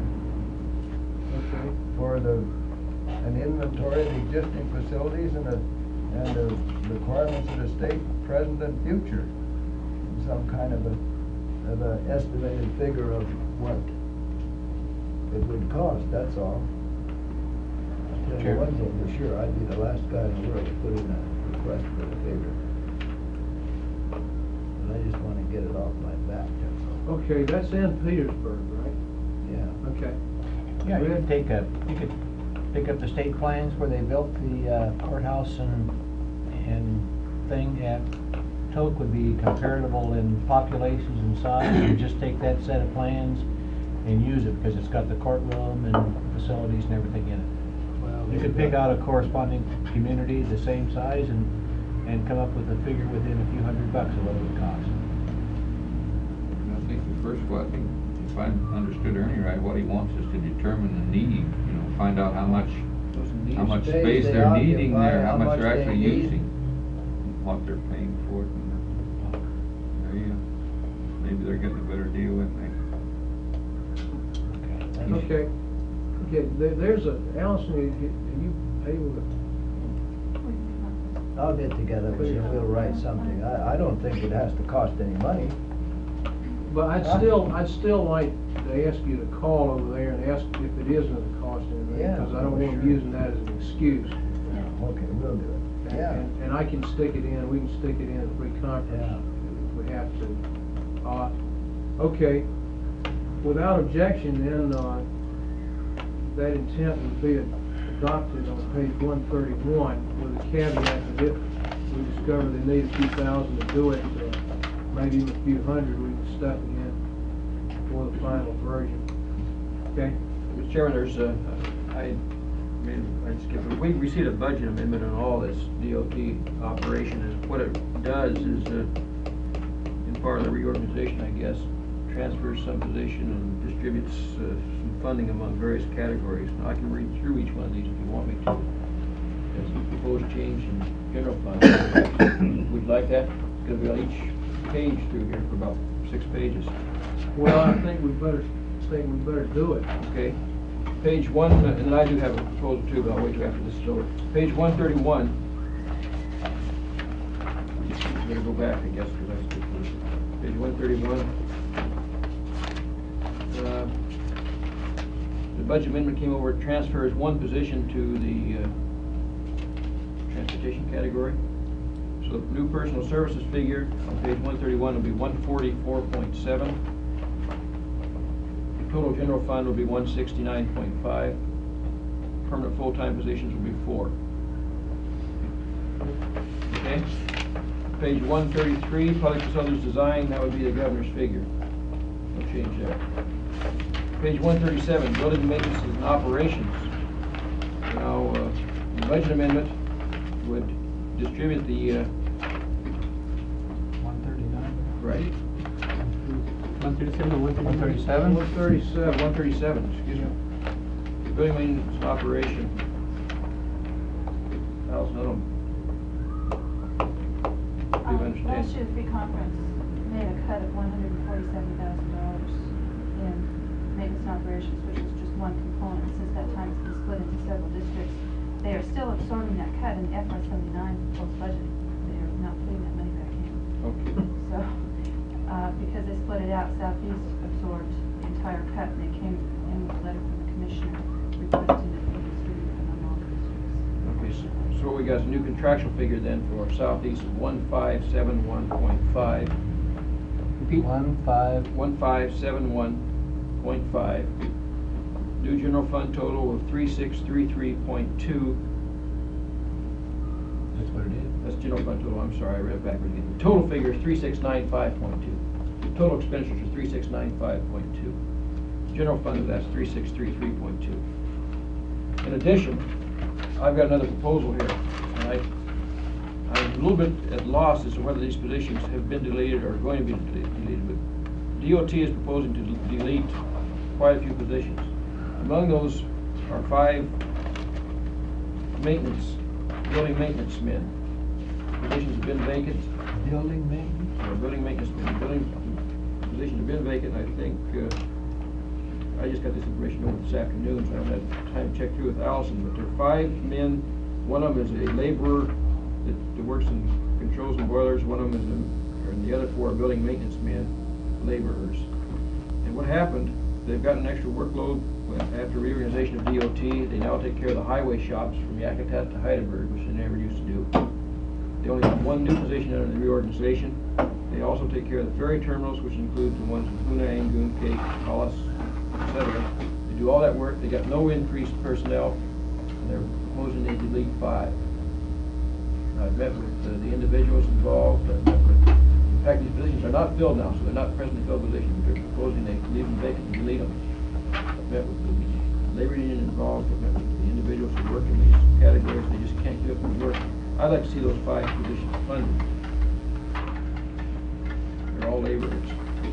for an inventory of the existing facilities and the requirements of the state, present and future. Some kind of a estimated figure of what it would cost, that's all. I'll tell you one thing for sure, I'd be the last guy in the world to put in a request for the figure. But I just wanna get it off my back, that's all. Okay, that's in Petersburg, right? Yeah. Okay. Yeah, you could pick up the state plans where they built the courthouse and thing at Toke would be comparable in populations and size, and just take that set of plans and use it, because it's got the courtroom and facilities and everything in it. Well, You could pick out a corresponding community the same size and come up with a figure within a few $100 of what it would cost. I think the first, well, I think if I understood Ernie right, what he wants is to determine the need, you know, find out how much space they they're needing occupy, there, how how much much they're they actually need. using, what they're paying for it, and there you go. Maybe they're getting a better deal than they. Okay. Okay, there's a, Allison, are you able to? I'll get together with you, we'll write something. I don't think it has to cost any money. But I'd still like to ask you to call over there and ask if it is gonna cost anything, Yeah, because I don't for want them sure. using that as an excuse. Okay, we'll do it. Yeah. And I can stick it in, we can stick it in at pre-conference Yeah. if we have to. Okay, without objection, then, that intent would be adopted on page 131 with a caveat that if we discover they need a few thousand to do it, maybe even a few hundred, we can stuff it in for the final version. Okay? Mr. Chairman, there's I skipped it. We received a budget amendment on all this DOT operation, and what it does is, in part of the reorganization, I guess, transfers some position and distributes some funding among various categories. Now, I can read through each one of these if you want me to. There's a proposed change in general fund. Would you like that? It's going to be on each page through here for about 6 pages. Well, I think we better do it. Okay. Page 1, and I do have a proposal too, but I'll wait till after this is over. Page 131. I'm going to go back, I guess, because I skipped this. Page 131. The budget amendment came over, it transfers one position to the transportation category. So the new personal services figure on page 131 will be 144.7. Total general fund will be 169.5. Permanent full-time positions will be 4. Okay? Page 133, public facilities design, that would be the governor's figure. We'll change that. Page 137, building maintenance and operations. Now, the budget amendment would distribute the 139? right. 137 or 137? 137. 137, excuse me. Building maintenance and operation. Allison, I don't. Do you understand? Last year, the pre-conference made a cut of $147,000 in maintenance and operations, which was just one component. Since that time, it's been split into several districts. They are still absorbing that cut in the FY79 proposed budget. They are not putting that money back in. Okay. So, because they split it out, Southeast absorbed the entire cut, and they came in with a letter from the commissioner requesting that they distribute it among all the districts. Okay, so we got a new contractual figure then for Southeast of 1571.5. Repeat. 15. 1571.5. new general fund total of 3633.2. That's what it is. That's general fund total, I'm sorry, I read it backwards again. The total figure is 3695.2. The total expenditures are 3695.2. General fund of that's 3633.2. In addition, I've got another proposal here, and I'm a little bit at loss as to whether these positions have been deleted or are going to be deleted, but DOT is proposing to delete quite a few positions. Among those are 5 building maintenance men. Positions have been vacant. Building maintenance? Building maintenance men. Building positions have been vacant, I think, I just got this information over this afternoon, so I haven't had time to check through with Allison, but there are 5 men. One of them is a laborer that works in controls and boilers. One of them is and the other 4 are building maintenance men, laborers. And what happened, they've got an extra workload after reorganization of DOT. They now take care of the highway shops from Yakutat to Heidelberg, which they never used to do. They only have 1 new position under the reorganization. They also take care of the ferry terminals, which include the ones in Hoonah, Angoon, Cape, Hollis, etc. They do all that work. They got no increased personnel, and they're proposing they delete 5. I've met with the individuals involved. I've met with, in fact, these positions are not filled now, so they're not presently filled positions, but they're proposing they leave them vacant and delete them. I've met with the labor union involved. I've met with the individuals who work in these categories. They just can't keep up with the work. I'd like to see those 5 positions funded. They're all laborers.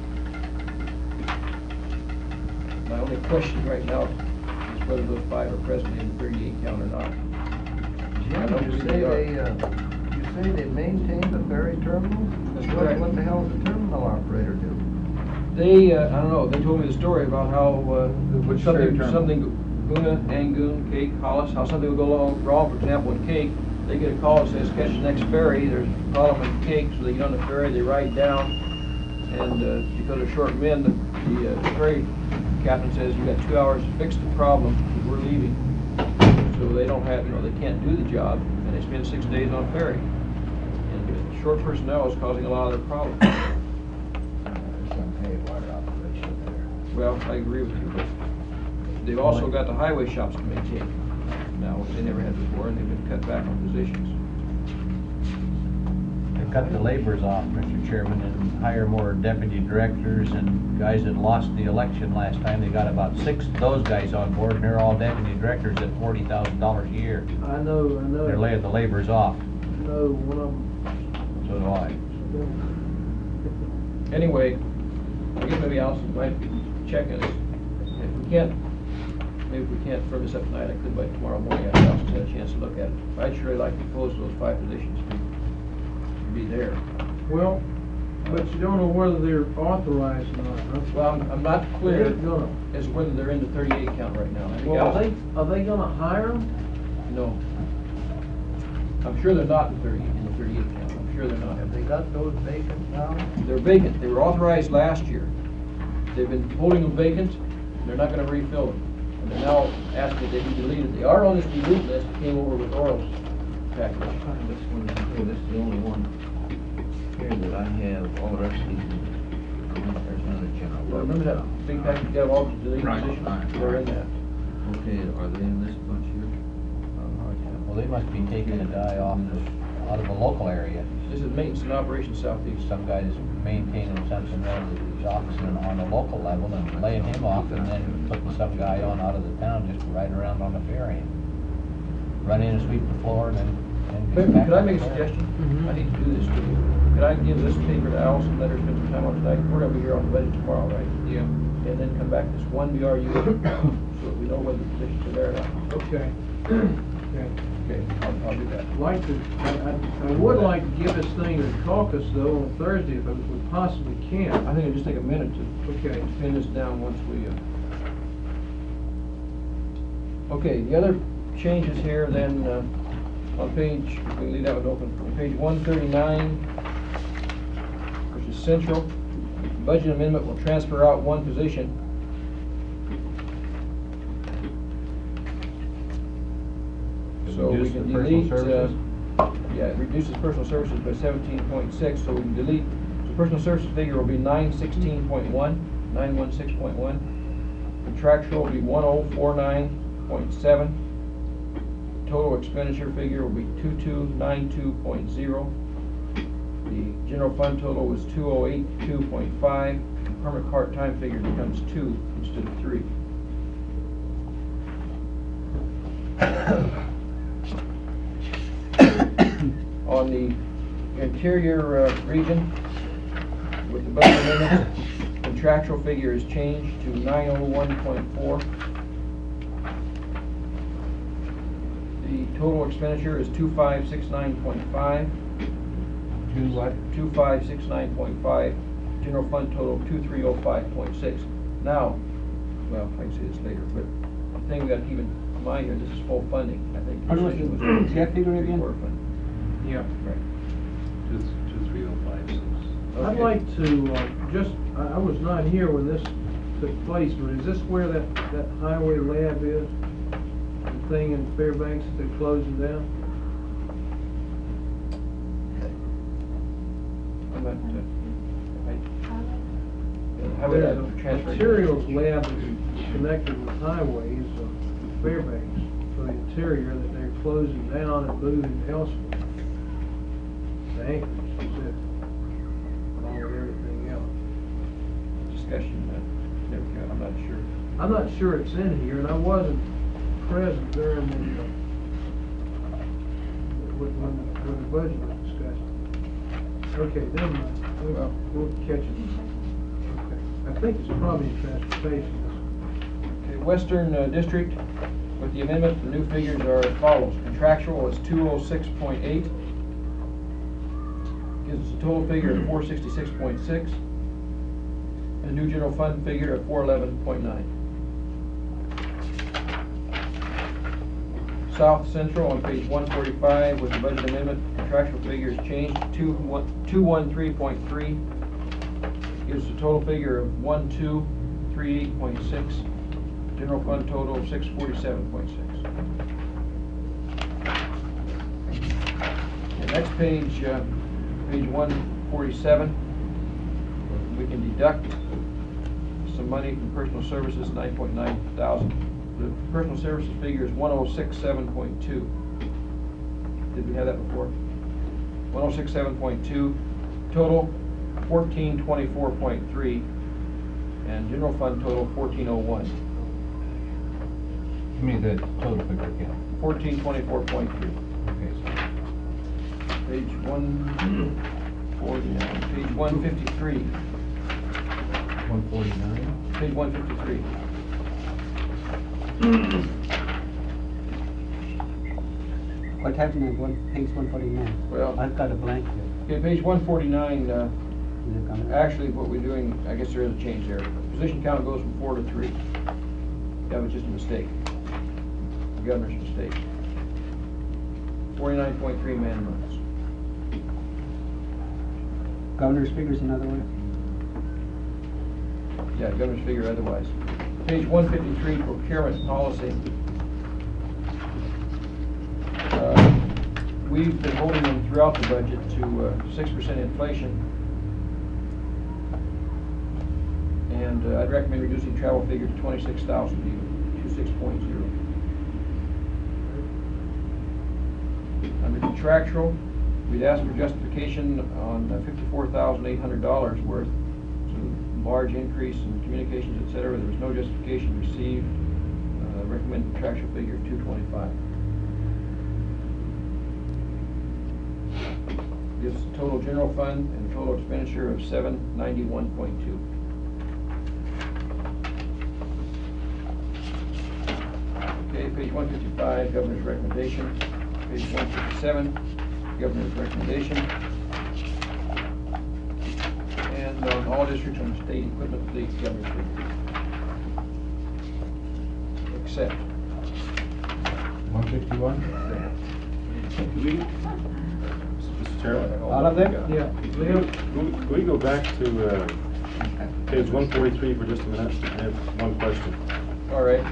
My only question right now is whether those 5 are presently in the 38 count or not. I Jim, don't you believe say they are. you say they maintain the ferry terminal? That's What- correct. What the hell does the terminal operator do? They, I don't know, they told me the story about how Which ferry something, terminal? Hoonah, Angoon, Cake, Hollis, how something would go wrong, for example, in Cake, they get a call that says, catch the next ferry, there's a problem in Cake, so they get on the ferry, they ride down, and because they're short men, the ferry captain says, you got 2 hours to fix the problem, because we're leaving. So they don't have, they can't do the job, and they spend 6 days on ferry. And short personnel is causing a lot of their problems. There's some haywire operation there. Well, I agree with you, but they've also got the highway shops to maintain now, which they never had before, and they've been cut back on positions. They cut the laborers off, Mr. Chairman, and hire more deputy directors and guys that lost the election last time. They got about 6 of those guys on board, and they're all deputy directors at $40,000 a year. I know. They're laying the laborers off, I know one of them. so do I. Anyway, I guess maybe Allison might check us. Maybe if we can't firm this up tonight, I could by tomorrow morning after Allison's had a chance to look at it. I'd surely like to propose those 5 positions to be there. Well, but you don't know whether they're authorized or not, huh? Well, I'm not clear They're gonna. as to whether they're in the 38 count right now. I think Well, Allison- are they gonna hire them? No. I'm sure they're not in the 38 count. I'm sure they're not. Have they got those vacant now? They're vacant. They were authorized last year. They've been holding them vacant. They're not gonna refill them. And they're now asking that they be deleted. They are on this delete list that came over with Oral's package. This one is here, this is the only one here that I have, all the rest of these, there's another general. Well, remember that big package you got all the deleted Right, positions? right, They're in right. that. Okay, are they in this bunch here? Well, they must be taking a guy off out of the local area. This is maintenance and operations southeast. Some guy is maintaining something there that he's officing on a local level and laying him off, and then putting some guy on out of the town just to ride around on the ferry. Run in and sweep the floor and then get back. Could I on the make a ferry. suggestion? I hate to do this to you. Could I give this paper to Allison, let her spend some time on it tonight? We're gonna be here on the budget tomorrow, right? Yeah. And then come back to this one BRU, so that we know whether the positions are there or not. Okay. Okay. Okay, I'll do that. Like to, I would like to give this thing a caucus though on Thursday if we possibly can. I think it'll just take a minute to Okay. pin this down once we, Okay, the other changes here then, on page, we can leave that one open, on page 139, which is central, budget amendment will transfer out 1 position. So we Reduce can the personal delete, services? yeah, it reduces personal services by 17.6, so we can delete, the personal services figure will be 916.1, 916.1. Contractual will be 1049.7. Total expenditure figure will be 2292.0. The general fund total was 2082.5. Permanent part-time figure becomes 2 instead of 3. On the interior region, with the budget amendment, contractual figure is changed to 901.4. The total expenditure is 2569.5. Do what? 2569.5. General fund total 2305.6. Now, well, I can say this later, but the thing we got to keep in mind here, this is full funding. I think the decision was that figure again? three-quarter funding. Yeah. Right. 23056. I'd like to, I was not here when this took place, but is this where that highway lab is? The thing in Fairbanks that they're closing down? I'm not, There's a materials lab that's connected with highways, Fairbanks, for the interior that they're closing down and moving elsewhere. The Anchorage, that's it. Along with everything else. discussion, I'm not sure. I'm not sure it's in here, and I wasn't present during the, when the budget was discussed. Okay, then, we'll catch it. Okay. I think it's probably in transportation. Okay, Western District, with the amendment, the new figures are as follows. Contractual is 206.8. Gives us a total figure of 466.6. And a new general fund figure of 411.9. South Central on page 145 with the budget amendment, contractual figures changed to 213.3. Gives us a total figure of 1238.6. General fund total of 647.6. The next page, page 147, we can deduct some money from personal services, 9.9 thousand. The personal services figure is 1067.2. Did we have that before? 1067.2. Total 1424.3, and general fund total 1401. Give me the total figure again. 1424.3. Okay, so Page 149. Page 153. 149. Page 153. What happened on page 149? Well, I've got a blank here. okay, page 149. Is it coming? Actually, what we're doing, I guess there is a change there. Position count goes from 4 to 3. That was just a mistake. The governor's mistake. 49.3 man months. Governor's figures, in other words? Yeah, governor's figure otherwise. Page 153, procurement policy. We've been holding them throughout the budget to 6% inflation. And I'd recommend reducing travel figure to 26,000 even, 26.0. Under contractual, we'd ask for justification on $54,800 worth. So large increase in communications, et cetera. There was no justification received. Recommend contractual figure of 225. Gives total general fund and total expenditure of 791.2. Okay, page 155, governor's recommendation. Page 157, governor's recommendation. And on all districts on the state equipment fleet, governor's figure. Except. 161. Mr. Chairman? All of them? Yeah. Can we go back to page 143 for just a minute? I have one question. All right.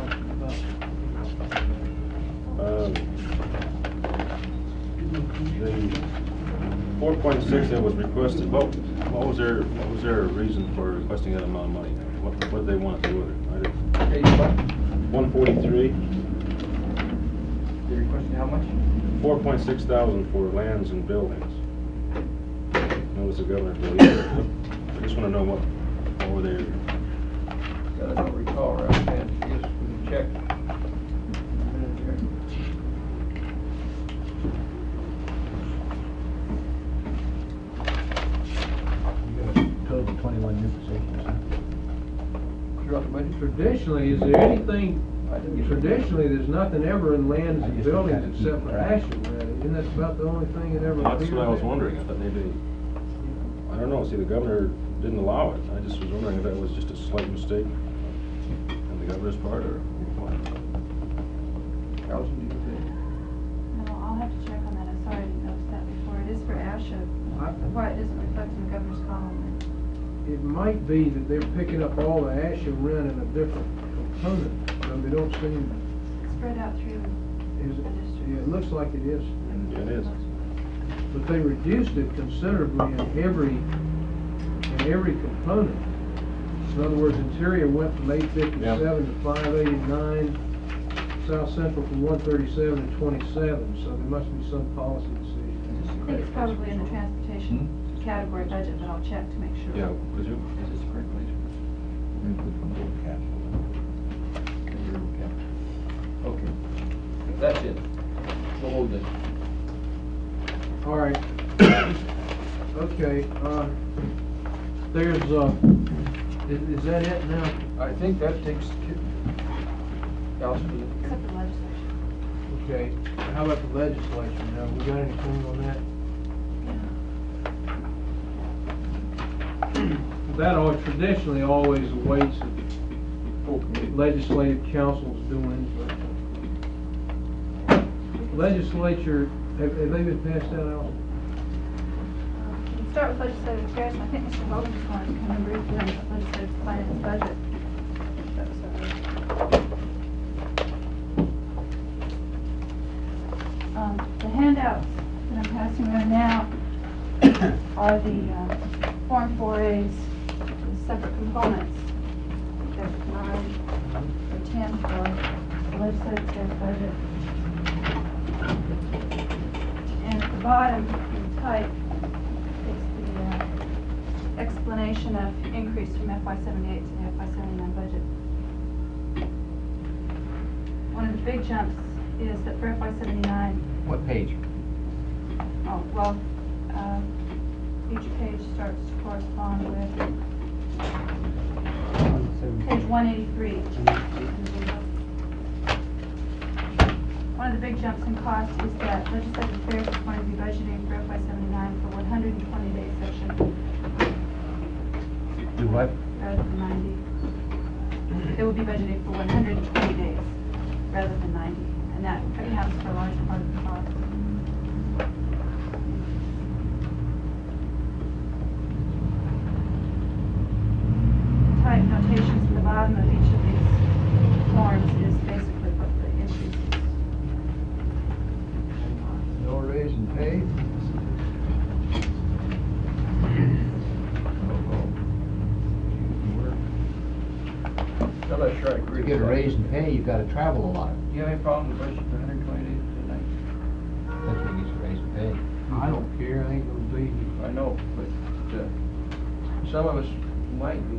The 4.6 that was requested, what was their reason for requesting that amount of money? What did they want to do with it? Page what? 143, You're requesting how much? 4.6 thousand for lands and buildings. Notice the governor deleted it. I just want to know what were they. I don't recall, right? And yes, we can check. You got a total of 21 new positions, huh? Throughout the budget? Traditionally, is there anything, I didn't get traditionally, there's nothing ever in lands I and just don't buildings have to except keep for track. Ashen Ready. Isn't that about the only thing that ever appears? That's what I was there? wondering. I thought maybe, I don't know, see, the governor didn't allow it. I just was wondering if that was just a slight mistake on the governor's part, or what? Allison, do you think? No, I'll have to check on that. I'm sorry, I didn't notice that before. It is for ASHA. Why it doesn't reflect in the governor's column. It might be that they're picking up all the Ashen rent in a different component, so they don't seem, Spread out through is the it, district. yeah, it looks like it is. Yeah, it is. But they reduced it considerably in every component. In other words, interior went from 857 to 589, South Central from 137 to 27, so there must be some policy decision. I think it's probably in the transportation category budget, but I'll check to make sure. Yeah, would you? Is this correct, please? Okay. That's it. We'll hold this. All right. Okay, there's, is that it now? I think that takes, Allison, Except for legislation. Okay, how about the legislature now? We got anything on that? That traditionally always awaits the legislative council's doing. Legislature, have they been passed out, Al? We can start with legislative affairs. I think Mr. Hogan just wanted to come and briefly on the legislative finance budget. That was all right. The handouts that I'm passing around now are the Form 4As, the separate components. There's 9 or 10 for the legislative affairs budget. And at the bottom, in type, it's the explanation of increase from FY78 to the FY79 budget. One of the big jumps is that for FY79, What page? oh, well, each page starts to correspond with page 183. One of the big jumps in cost is that legislative affairs is going to be budgeting for FY79 for 120 days session Do what? rather than 90. It will be budgeting for 120 days rather than 90, and that accounts for a large part of the cost. Type notations at the bottom of each of these forms is basically what the increase is. No raise in pay? I'm not sure I agree. To get a raise in pay, you've got to travel a lot. You have any problem with the budget for 120 days tonight? That's what gets a raise in pay. I don't care, I ain't gonna be. I know, but some of us might be.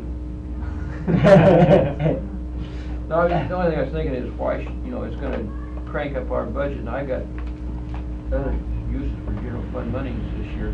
No, I mean, the only thing I was thinking is why, it's gonna crank up our budget, and I got other uses for general fund monies this year.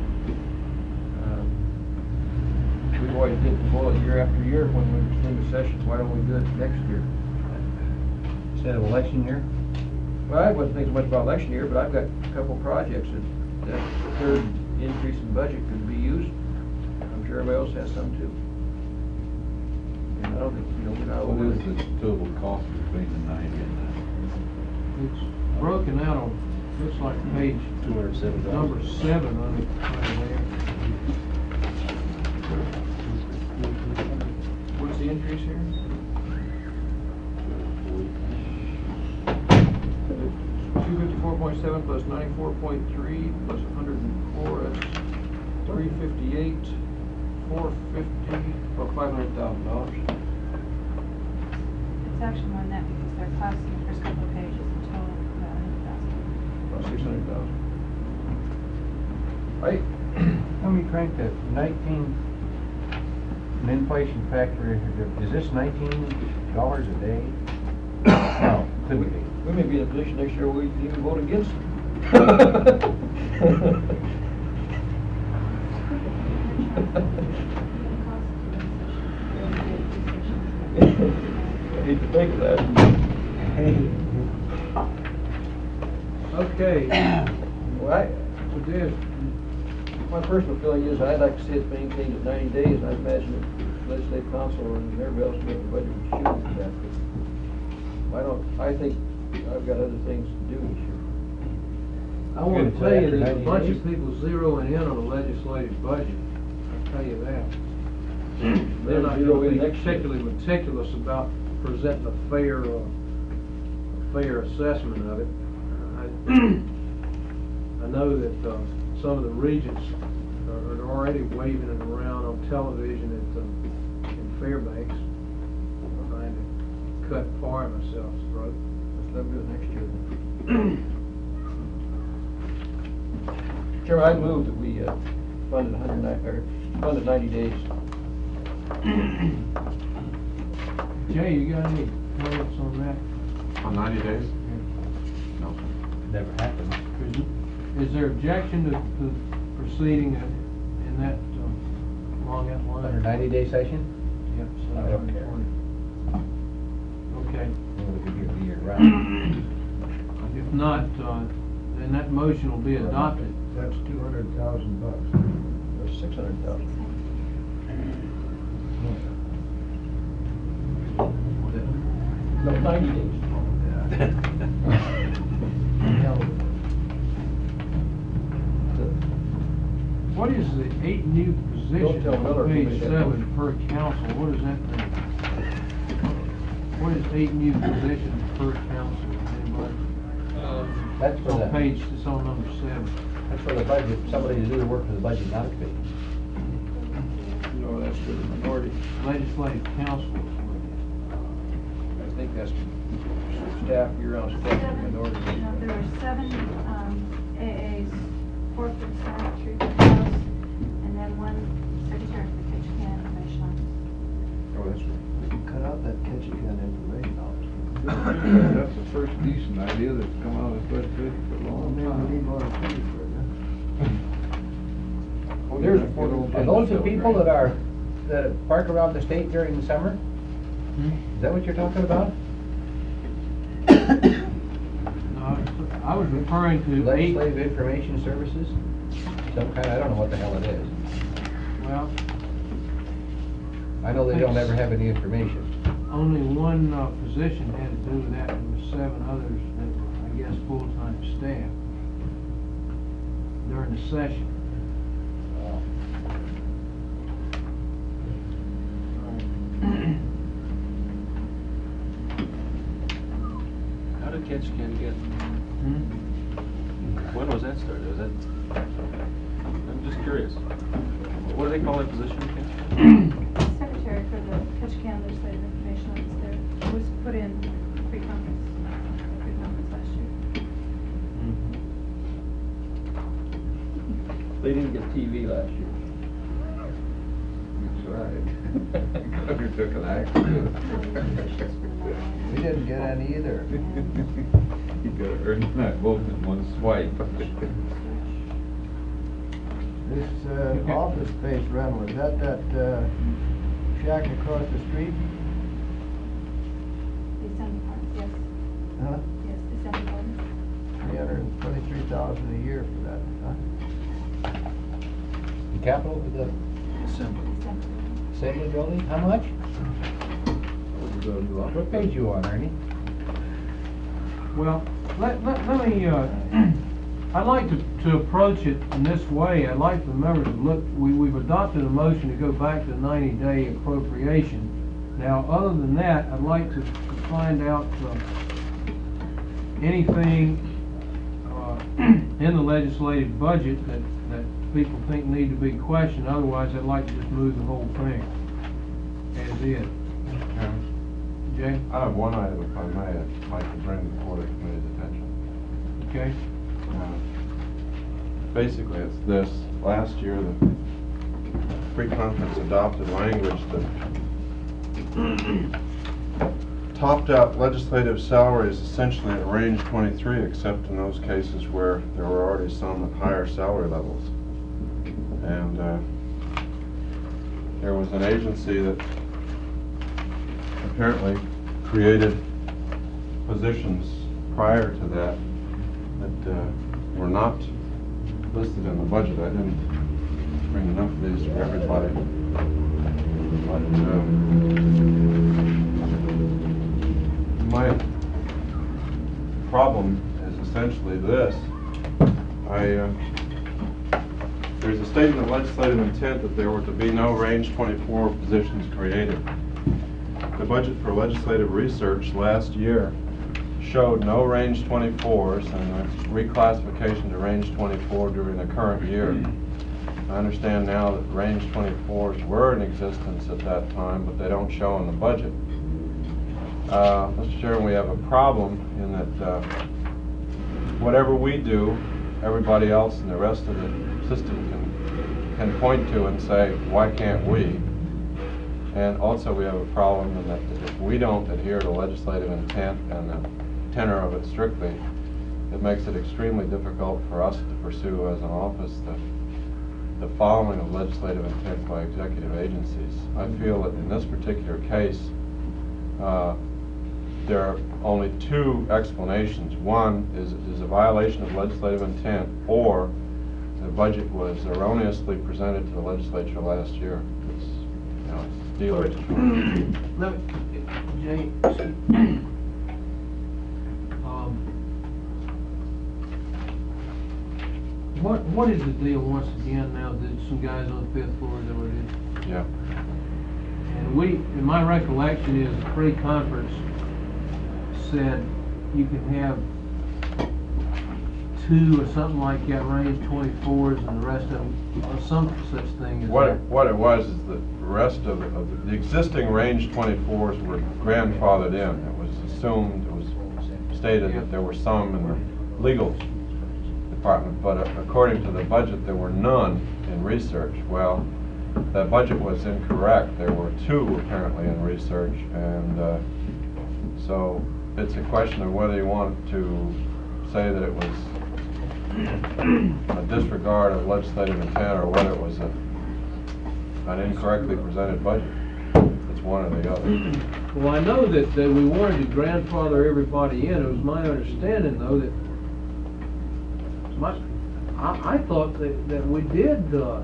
We've always did the bullet year after year when we extend the sessions, why don't we do it next year? Instead of election year? Well, I wasn't thinking much about election year, but I've got a couple projects that third increase in budget could be used. I'm sure everybody else has some too. And I don't think, we're not What over is the total cost between the 90 and It's broken out on, looks like page 207,000. number 7 on it right there. What's the increase here? 254.7 plus 94.3 plus 104, that's 358, 450, well, $500,000. section on that because they're classed in the first couple of pages until about 100,000. About 600,000. Right? Let me crank that 19, an inflation factor, is this $19 a day? No, couldn't be. We may be in a position next year where we can even vote against it. I hate to think of that. Okay, Well, so Dave, my personal feeling is I'd like to see it maintained at 90 days, and I imagine that the legislative council and everybody else with the budget would shoot for that. I think I've got other things to do this year. I want Good, to so tell you, after there's a 90 bunch days? of people zeroing in on the legislative budget, I'll tell you that. They're not Zero going in to be next year. particularly meticulous about presenting a fair assessment of it. I know that some of the regents are already waving it around on television in Fairbanks, trying to cut par in myself's throat. Let's let them do it next year then. Chairman, I move that we funded 90 days. Jay, you got any comments on that? On 90 days? No. Never happened. Is there objection to proceeding in that, along that line? Under 90-day session? Yep. I don't care. Okay. We could get the year round. If not, then that motion will be adopted. That's $200,000. There's 600,000. No, 90 days. What is the 8 new positions tell Miller on who page made that 7 per council? What does that mean? What is 8 new positions per council? Anybody? That's for On the, page, it's on number 7. that's for the budget, somebody to do the work for the budget, not a fee. No, that's for the minority. Legislative council. I think that's staff, year-round staff, for the minority. No, there were 7 AAs, 4 for the Senate, 3 for the House, and then 1 secretary for the Ketchikan Information Office. Oh, that's right. We can cut out that Ketchikan information office. That's the first decent idea that's come out of this legislature for a Well, long maybe we need time. more to pay for it, Well, there's a photo. Are those the people that park around the state during the summer? Is that what you're talking about? No, I was referring to 8, Legislative Information Services? Some kind, I don't know what the hell it is. well, I know they don't ever have any information. only one position had to do with that. There were 7 others that were, I guess, full-time staff during the session. How did Ketchikan get, when was that started? Was that, I'm just curious. What do they call that position again? Secretary for the Ketchikan Legislative Information Office there. It was put in pre-conference last year. They didn't get TV last year. That's right. Governor took an axe. We didn't get any either. You gotta earn that vote in one swipe. This office space rental, is that shack across the street? The Assembly Park, yes. Huh? Yes, the Assembly Park. $323,000 a year for that, huh? The Capitol, the Assembly Building, how much? What page you on, Ernie? Well, let me, I'd like to approach it in this way. I'd like the members to look, we've adopted a motion to go back to 90-day appropriation. Now, other than that, I'd like to find out anything in the legislative budget that people think need to be questioned. Otherwise, I'd like to just move the whole thing as is. Jay? I have one item, if I may, I'd like to bring before the committee's attention. Okay. Basically, it's this. Last year, the pre-conference adopted language that topped out legislative salaries essentially at range 23, except in those cases where there were already some at higher salary levels. And there was an agency that apparently created positions prior to that were not listed in the budget. I didn't bring enough of these for everybody. But my problem is essentially this. There's a statement of legislative intent that there were to be no range 24 positions created. The budget for legislative research last year showed no range 24s and a reclassification to range 24 during the current year. I understand now that range 24s were in existence at that time, but they don't show in the budget. Mr. Chairman, we have a problem in that whatever we do, everybody else in the rest of the system can point to and say, why can't we? And also we have a problem in that if we don't adhere to legislative intent and the tenor of it strictly, it makes it extremely difficult for us to pursue as an office the following of legislative intent by executive agencies. I feel that in this particular case, there are only two explanations. One is a violation of legislative intent, or the budget was erroneously presented to the legislature last year. It's, you know, it's dealer. No, Jay, what is the deal once again now that some guys on the 5th floor, is that what it is? Yeah. And in my recollection is the pre-conference said you can have 2 or something like that, range 24s, and the rest of them, or some such thing as that. What it was is the rest of the existing range 24s were grandfathered in. It was assumed, it was stated that there were some in the legal department, but according to the budget, there were none in research. Well, that budget was incorrect. There were 2 apparently in research, and so it's a question of whether you want to say that it was a disregard of legislative intent or whether it was an incorrectly presented budget. It's one or the other. Well, I know that we wanted to grandfather everybody in. It was my understanding, though, that I thought that we did.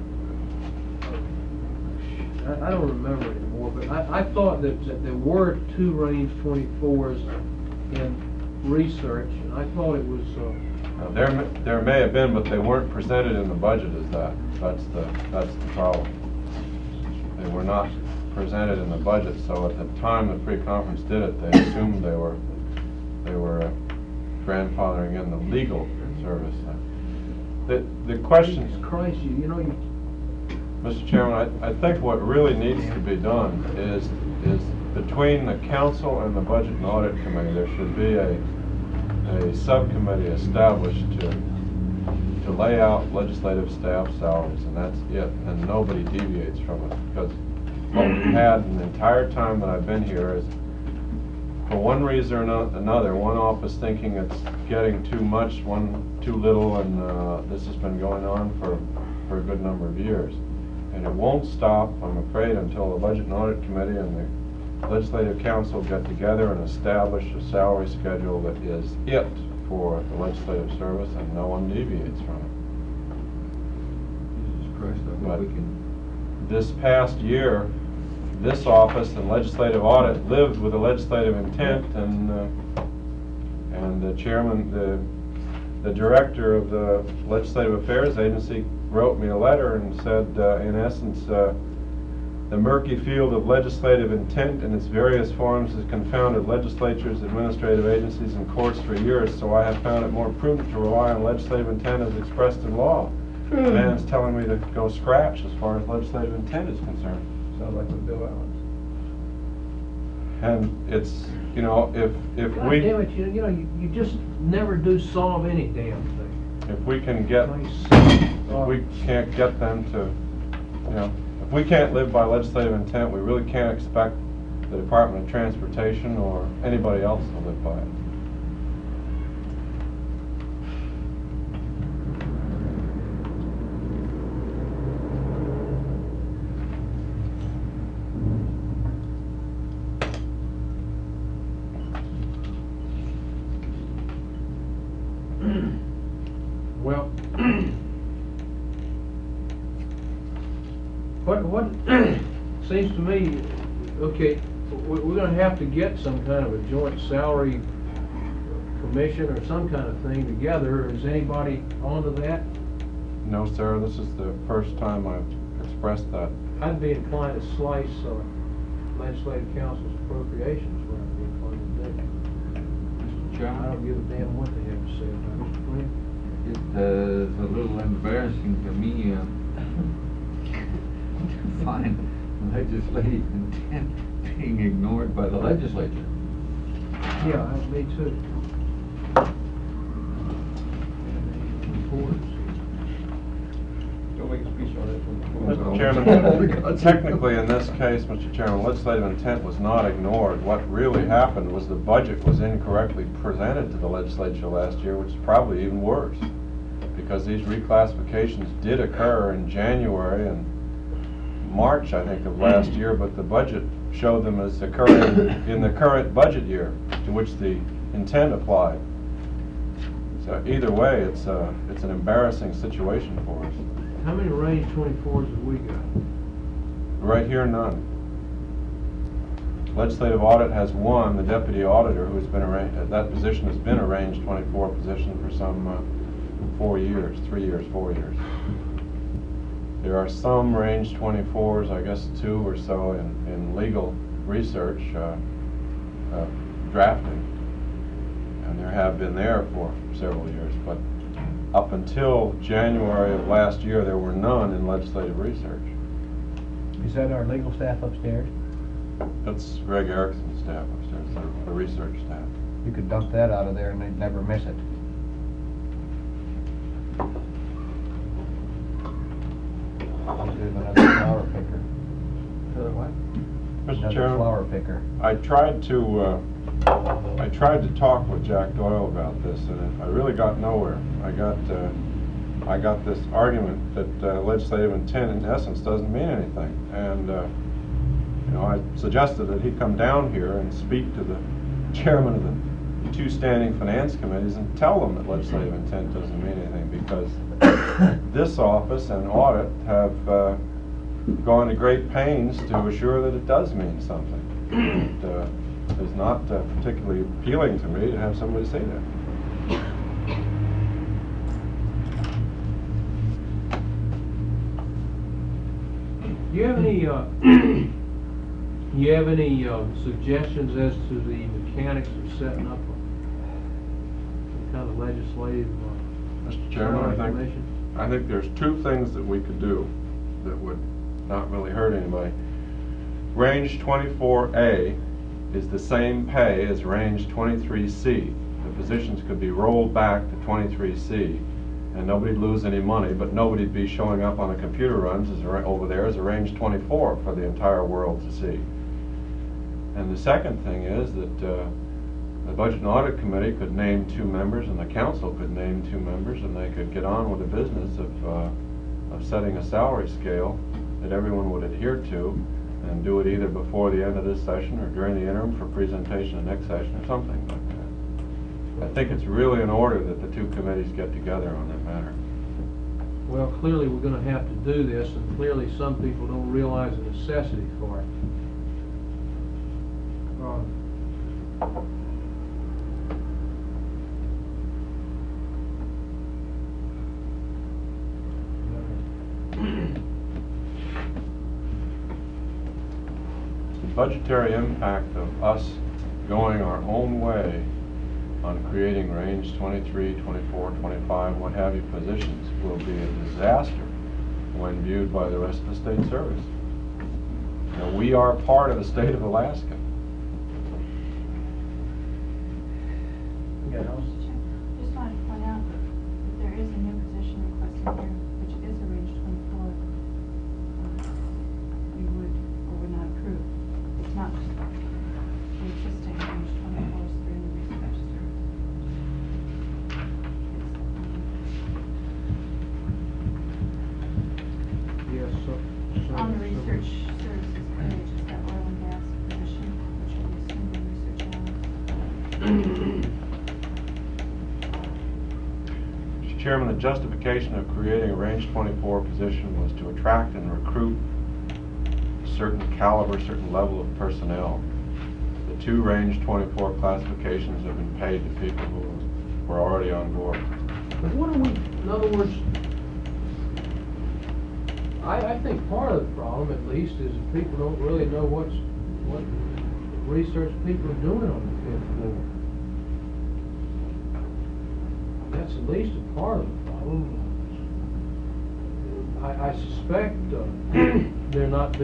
I don't remember anymore, but I thought that there were 2 range 24s in research, and I thought it was. There may have been, but they weren't presented in the budget as that. That's the problem. They were not presented in the budget, so at the time the pre-conference did it, they assumed they were grandfathering in the legal service. The question, Jesus Christ, you know, Mr. Chairman, I think what really needs to be done is between the council and the Budget and Audit Committee, there should be a subcommittee established to lay out legislative staff salaries, and that's it, and nobody deviates from it. Because what we've had in the entire time that I've been here is, for one reason or another, one office thinking it's getting too much, one too little, and this has been going on for a good number of years. And it won't stop, I'm afraid, until the Budget and Audit Committee and the Legislative Council get together and establish a salary schedule that is it for the legislative service, and no one deviates from it. Jesus Christ, I hope we can. This past year, this office and legislative audit lived with a legislative intent, and the chairman, the director of the Legislative Affairs Agency wrote me a letter and said, in essence, the murky field of legislative intent in its various forms has confounded legislatures, administrative agencies, and courts for years, so I have found it more prudent to rely on legislative intent as expressed in law. The man's telling me to go scratch as far as legislative intent is concerned. Sounds like with Bill Allen. And it's, you know, if God we, damn it, you know, you just never do solve any damn thing. if we can get, if we can't get them to, you know, if we can't live by legislative intent, we really can't expect the Department of Transportation or anybody else to live by it. Well, what seems to me, okay, we're gonna have to get some kind of a joint salary commission or some kind of thing together. Is anybody onto that? No, sir, this is the first time I've expressed that. I'd be inclined to slice legislative council's appropriations, what I'd be inclined to do. Mr. Chairman? I don't give a damn what they have to say about it. Mr. Flynn? It's a little embarrassing to me to find legislative intent being ignored by the legislature. Yeah, me too. Don't make a speech on it. Mr. Chairman, technically in this case, Mr. Chairman, legislative intent was not ignored. What really happened was the budget was incorrectly presented to the legislature last year, which is probably even worse, because these reclassifications did occur in January and March, I think, of last year, but the budget showed them as occurring in the current budget year to which the intent applied. So either way, it's an embarrassing situation for us. How many range 24s have we got? Right here, none. Legislative audit has one, the deputy auditor, who's been arranged, that position has been a range 24 position for some 4 years, 3 years, 4 years. There are some range 24s, I guess 2 or so in legal research, drafting. And there have been there for several years, but up until January of last year, there were none in legislative research. Is that our legal staff upstairs? That's Greg Erickson's staff upstairs, the research staff. You could dump that out of there and they'd never miss it. There's another flower picker. What? Mr. Another Chairman, flower picker. I tried to talk with Jack Doyle about this, and I really got nowhere. I got this argument that legislative intent, in essence, doesn't mean anything. And you know, I suggested that he come down here and speak to the chairman of the 2 standing finance committees and tell them that legislative intent doesn't mean anything, because this office and audit have gone to great pains to assure that it does mean something. It is not particularly appealing to me to have somebody say that. Do you have any suggestions as to the mechanics of setting up some kind of legislative Mr. Chairman, I think there's 2 things that we could do that would not really hurt anybody. Range 24A is the same pay as range 23C. The positions could be rolled back to 23C, and nobody'd lose any money, but nobody'd be showing up on the computer runs over there as a range 24 for the entire world to see. And the second thing is that the Budget and Audit Committee could name 2 members, and the council could name 2 members, and they could get on with the business of setting a salary scale that everyone would adhere to, and do it either before the end of this session or during the interim for presentation of next session or something like that. I think it's really in order that the 2 committees get together on that matter. Well, clearly we're going to have to do this, and clearly some people don't realize the necessity for it. The budgetary impact of us going our own way on creating range 23, 24, 25, what have you positions will be a disaster when viewed by the rest of the state service. You know, we are part of the state of Alaska. Alice. Just wanted to point out that there is a new position requested here, which is a range 24. We would or would not approve. It's not the existing range 24 is 3 in the research service. Yes, so. On the research services page, it's that oil and gas position, which will be assumed in research analyst. Mr. Chairman, the justification of creating a range 24 position was to attract and recruit a certain caliber, certain level of personnel. The 2 range 24 classifications have been paid to people who were already on board. But what are we, in other words, I think part of the problem, at least, is that people don't really know what research people are doing on the 5th floor. That's at least a part of the problem. I suspect they're not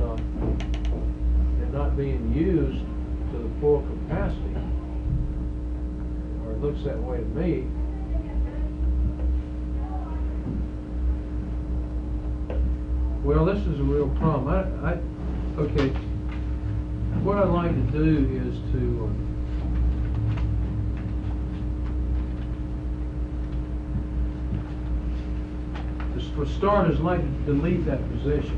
being used to the full capacity, or it looks that way to me. Well, this is a real problem. Okay, what I'd like to do is for starters, I'd like to delete that position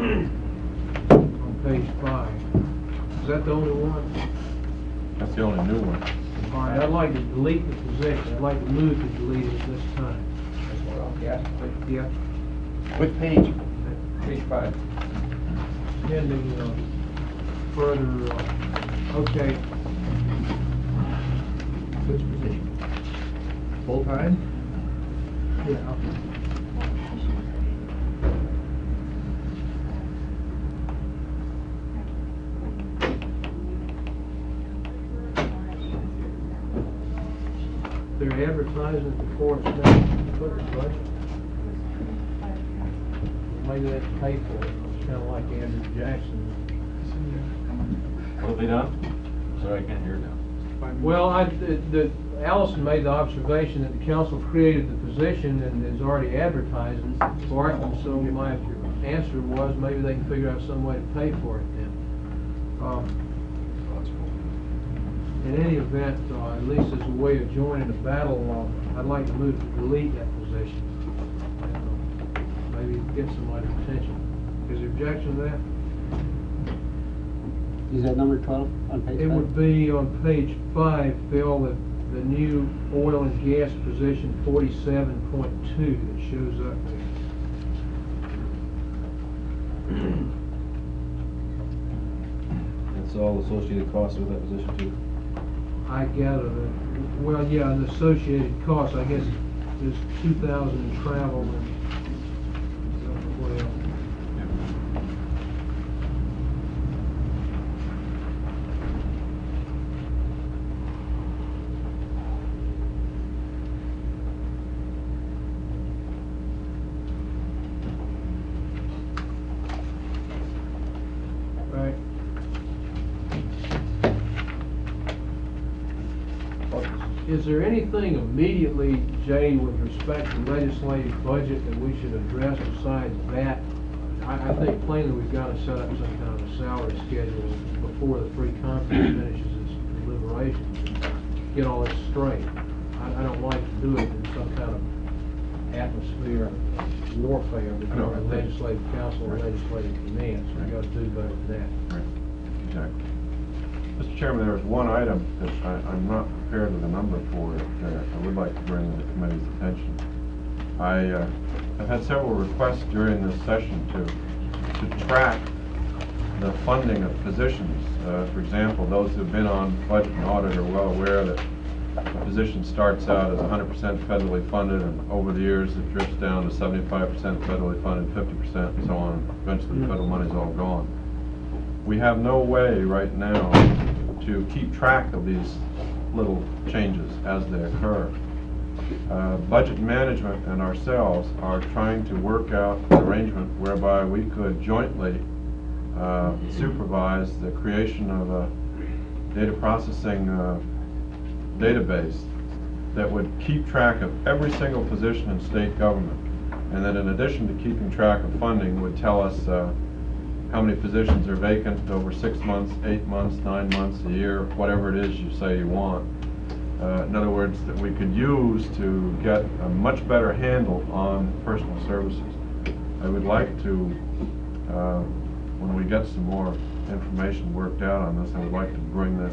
on page 5. Is that the only one? That's the only new one. All right, I'd like to delete the position. I'd like to move to delete it this time. Yeah. Which page? Page 5. Pending further, okay. Which position? Full-time? Yeah. They're advertising it before it's done, put it, right? Maybe they have to pay for it. It's kind of like Andrew Jackson. What have they done? Sorry, I can't hear now. Well, Allison made the observation that the council created the position and is already advertising for it, and so my answer was maybe they can figure out some way to pay for it then. In any event, at least as a way of joining the battle, I'd like to move to delete that position. And, maybe get somebody's attention. Is there objection to that? Is that number 12 on page 5? It would be on page 5, Bill, the new oil and gas position 47.2 that shows up there. That's all associated costs with that position too? I gather that, well, yeah, and associated costs, I guess there's 2,000 in travel and what else? Right. Is there anything immediately, Jay, with respect to legislative budget that we should address besides that? I think plainly we've got to set up some kind of a salary schedule before the free conference finishes its deliberations. Get all this straight. I don't like to do it in some kind of atmosphere of warfare between the legislative council and legislative finance. We've got to do better than that. Right. Exactly. Mr. Chairman, there was one item that I'm not prepared with a number for that I would like to bring to the committee's attention. I've had several requests during this session to track the funding of positions. For example, those who've been on budget and audit are well aware that the position starts out as 100% federally funded, and over the years it drifts down to 75% federally funded, 50%, and so on. Eventually the federal money's all gone. We have no way right now to keep track of these little changes as they occur. Budget management and ourselves are trying to work out an arrangement whereby we could jointly supervise the creation of a data processing database that would keep track of every single position in state government, and that in addition to keeping track of funding, would tell us how many positions are vacant over 6 months, 8 months, 9 months, a year, whatever it is you say you want. In other words, that we could use to get a much better handle on personal services. I would like to, when we get some more information worked out on this, I would like to bring this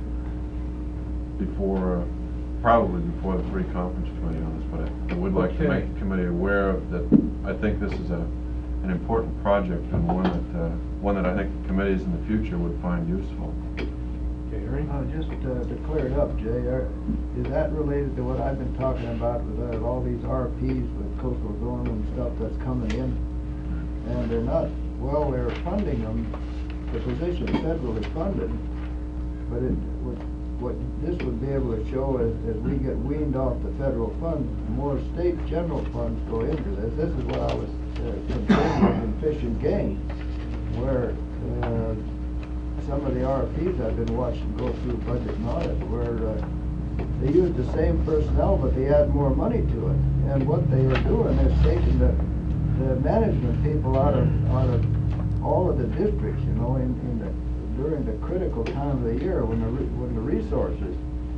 before, probably before the pre-conference committee on this, but I would like to make the committee aware of that. I think this is an important project, and one that I think the committees in the future would find useful. Just to clear it up, Jay, is that related to what I've been talking about with all these RPs with coastal zone and stuff that's coming in? And they're not, well, they're funding them, the position federally funded, but what this would be able to show as we get weaned off the federal funds, more state general funds go into this. This is what I was considering in Fish and Game, where some of the RFPs I've been watching go through budget and audit, where they use the same personnel, but they add more money to it. And what they are doing is taking the management people out of all of the districts, you know, during the critical time of the year when the resources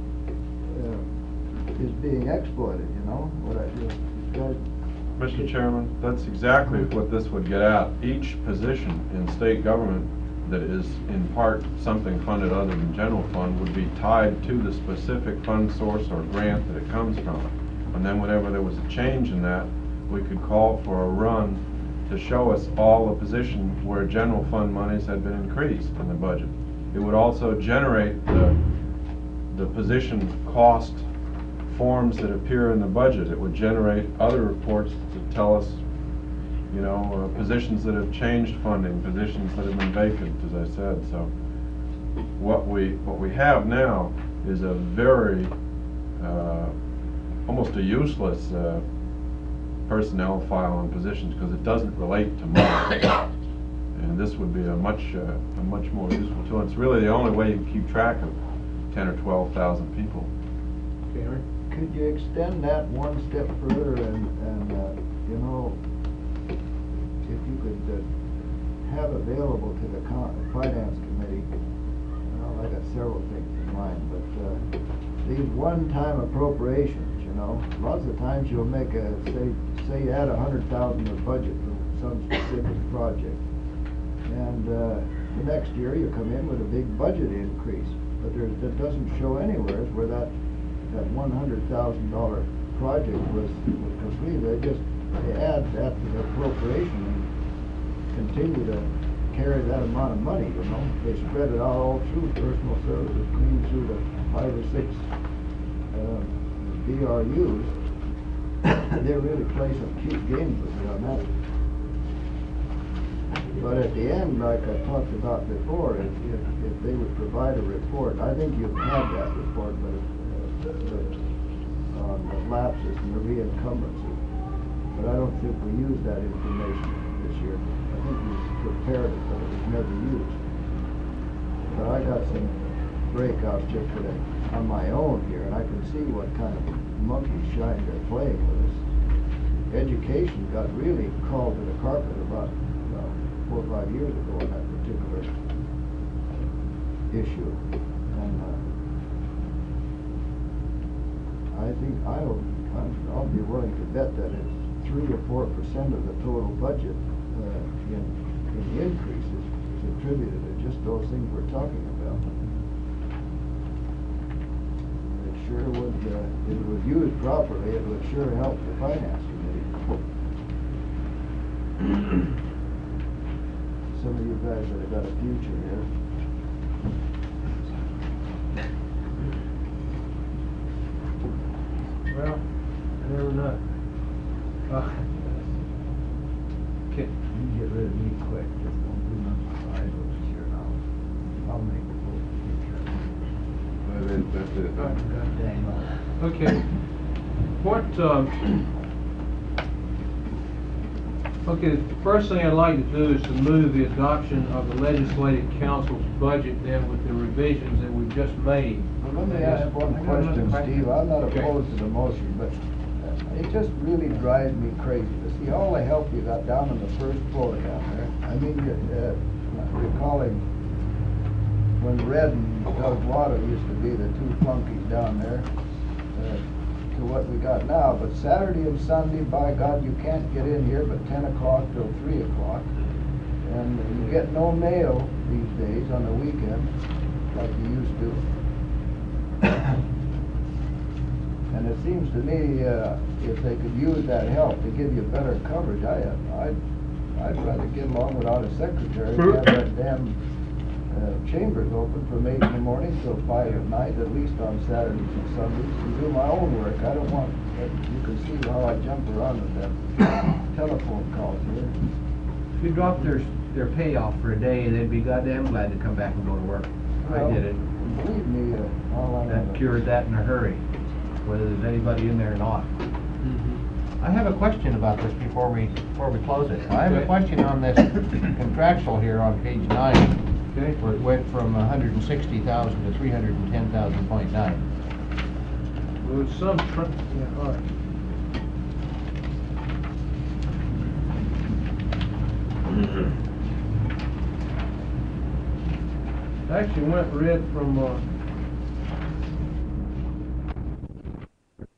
is being exploited, you know. Mr. Chairman, that's exactly what this would get at. Each position in state government that is in part something funded other than general fund would be tied to the specific fund source or grant that it comes from. And then whenever there was a change in that, we could call for a run to show us all the positions where general fund monies had been increased in the budget. It would also generate the position cost forms that appear in the budget. It would generate other reports to tell us, you know, positions that have changed funding, positions that have been vacant, as I said. So what we have now is a very, almost a useless personnel file on positions because it doesn't relate to money. And this would be a much more useful tool. It's really the only way you can keep track of 10 or 12,000 people. Gary? Could you extend that one step further and you know, if you could have available to the finance committee, well, I got several things in mind, but these one-time appropriations, you know, lots of times you'll make say you add $100,000 to the budget for some specific project, and the next year you come in with a big budget increase, but that doesn't show anywhere where that $100,000 project was completed. They add that to the appropriation and continue to carry that amount of money, you know. They spread it out all through personal services, clean through the 5 or 6 BRUs. They really play some cute games with it on that. But at the end, like I talked about before, if they would provide a report, I think you've had that report, but on the lapses and the re-encumbrances. But I don't think we used that information this year. I think we prepared it, but it was never used. But I got some breakouts just on my own here, and I can see what kind of monkey shine they're playing with us. Education got really called to the carpet about 4 or 5 years ago on that particular issue. And I think I'll be willing to bet that it's 3 or 4% of the total budget in increases is attributed to just those things we're talking about. It sure would, if it was used properly, it would sure help the finance committee. Some of you guys that have got a future here. Well, I never know. Okay. You can get rid of me quick, just don't do nothing. I vote here now. I'll make the vote. That's it. God dang it. Okay. What, Okay, the first thing I'd like to do is to move the adoption of the legislative council's budget then with the revisions that we've just made. Well, let me ask one question, Steve. I'm not Okay. opposed to the motion, but it just really drives me crazy to see all the help you got down on the first floor down there. I mean, recalling when Red and Doug Water used to be the two flunkies down there, to what we got now. But Saturday and Sunday, by God, you can't get in here but 10 o'clock till 3 o'clock. And you get no mail these days on the weekend like you used to. And it seems to me, if they could use that help to give you better coverage, I'd rather get along without a secretary, have that damn chambers open from 8 in the morning till 5 at night, at least on Saturdays and Sundays, to do my own work. I don't want, you can see how I jump around with them telephone calls here. If you drop their payoff for a day, they'd be goddamn glad to come back and go to work. I did it. Believe me, all I know. That cured that in a hurry, whether there's anybody in there or not. I have a question about this before we close it. I have a question on this contractual here on page 9. Okay. Where it went from 160,000 to 310,000.9. Well, it's some, yeah, all right. Actually went red from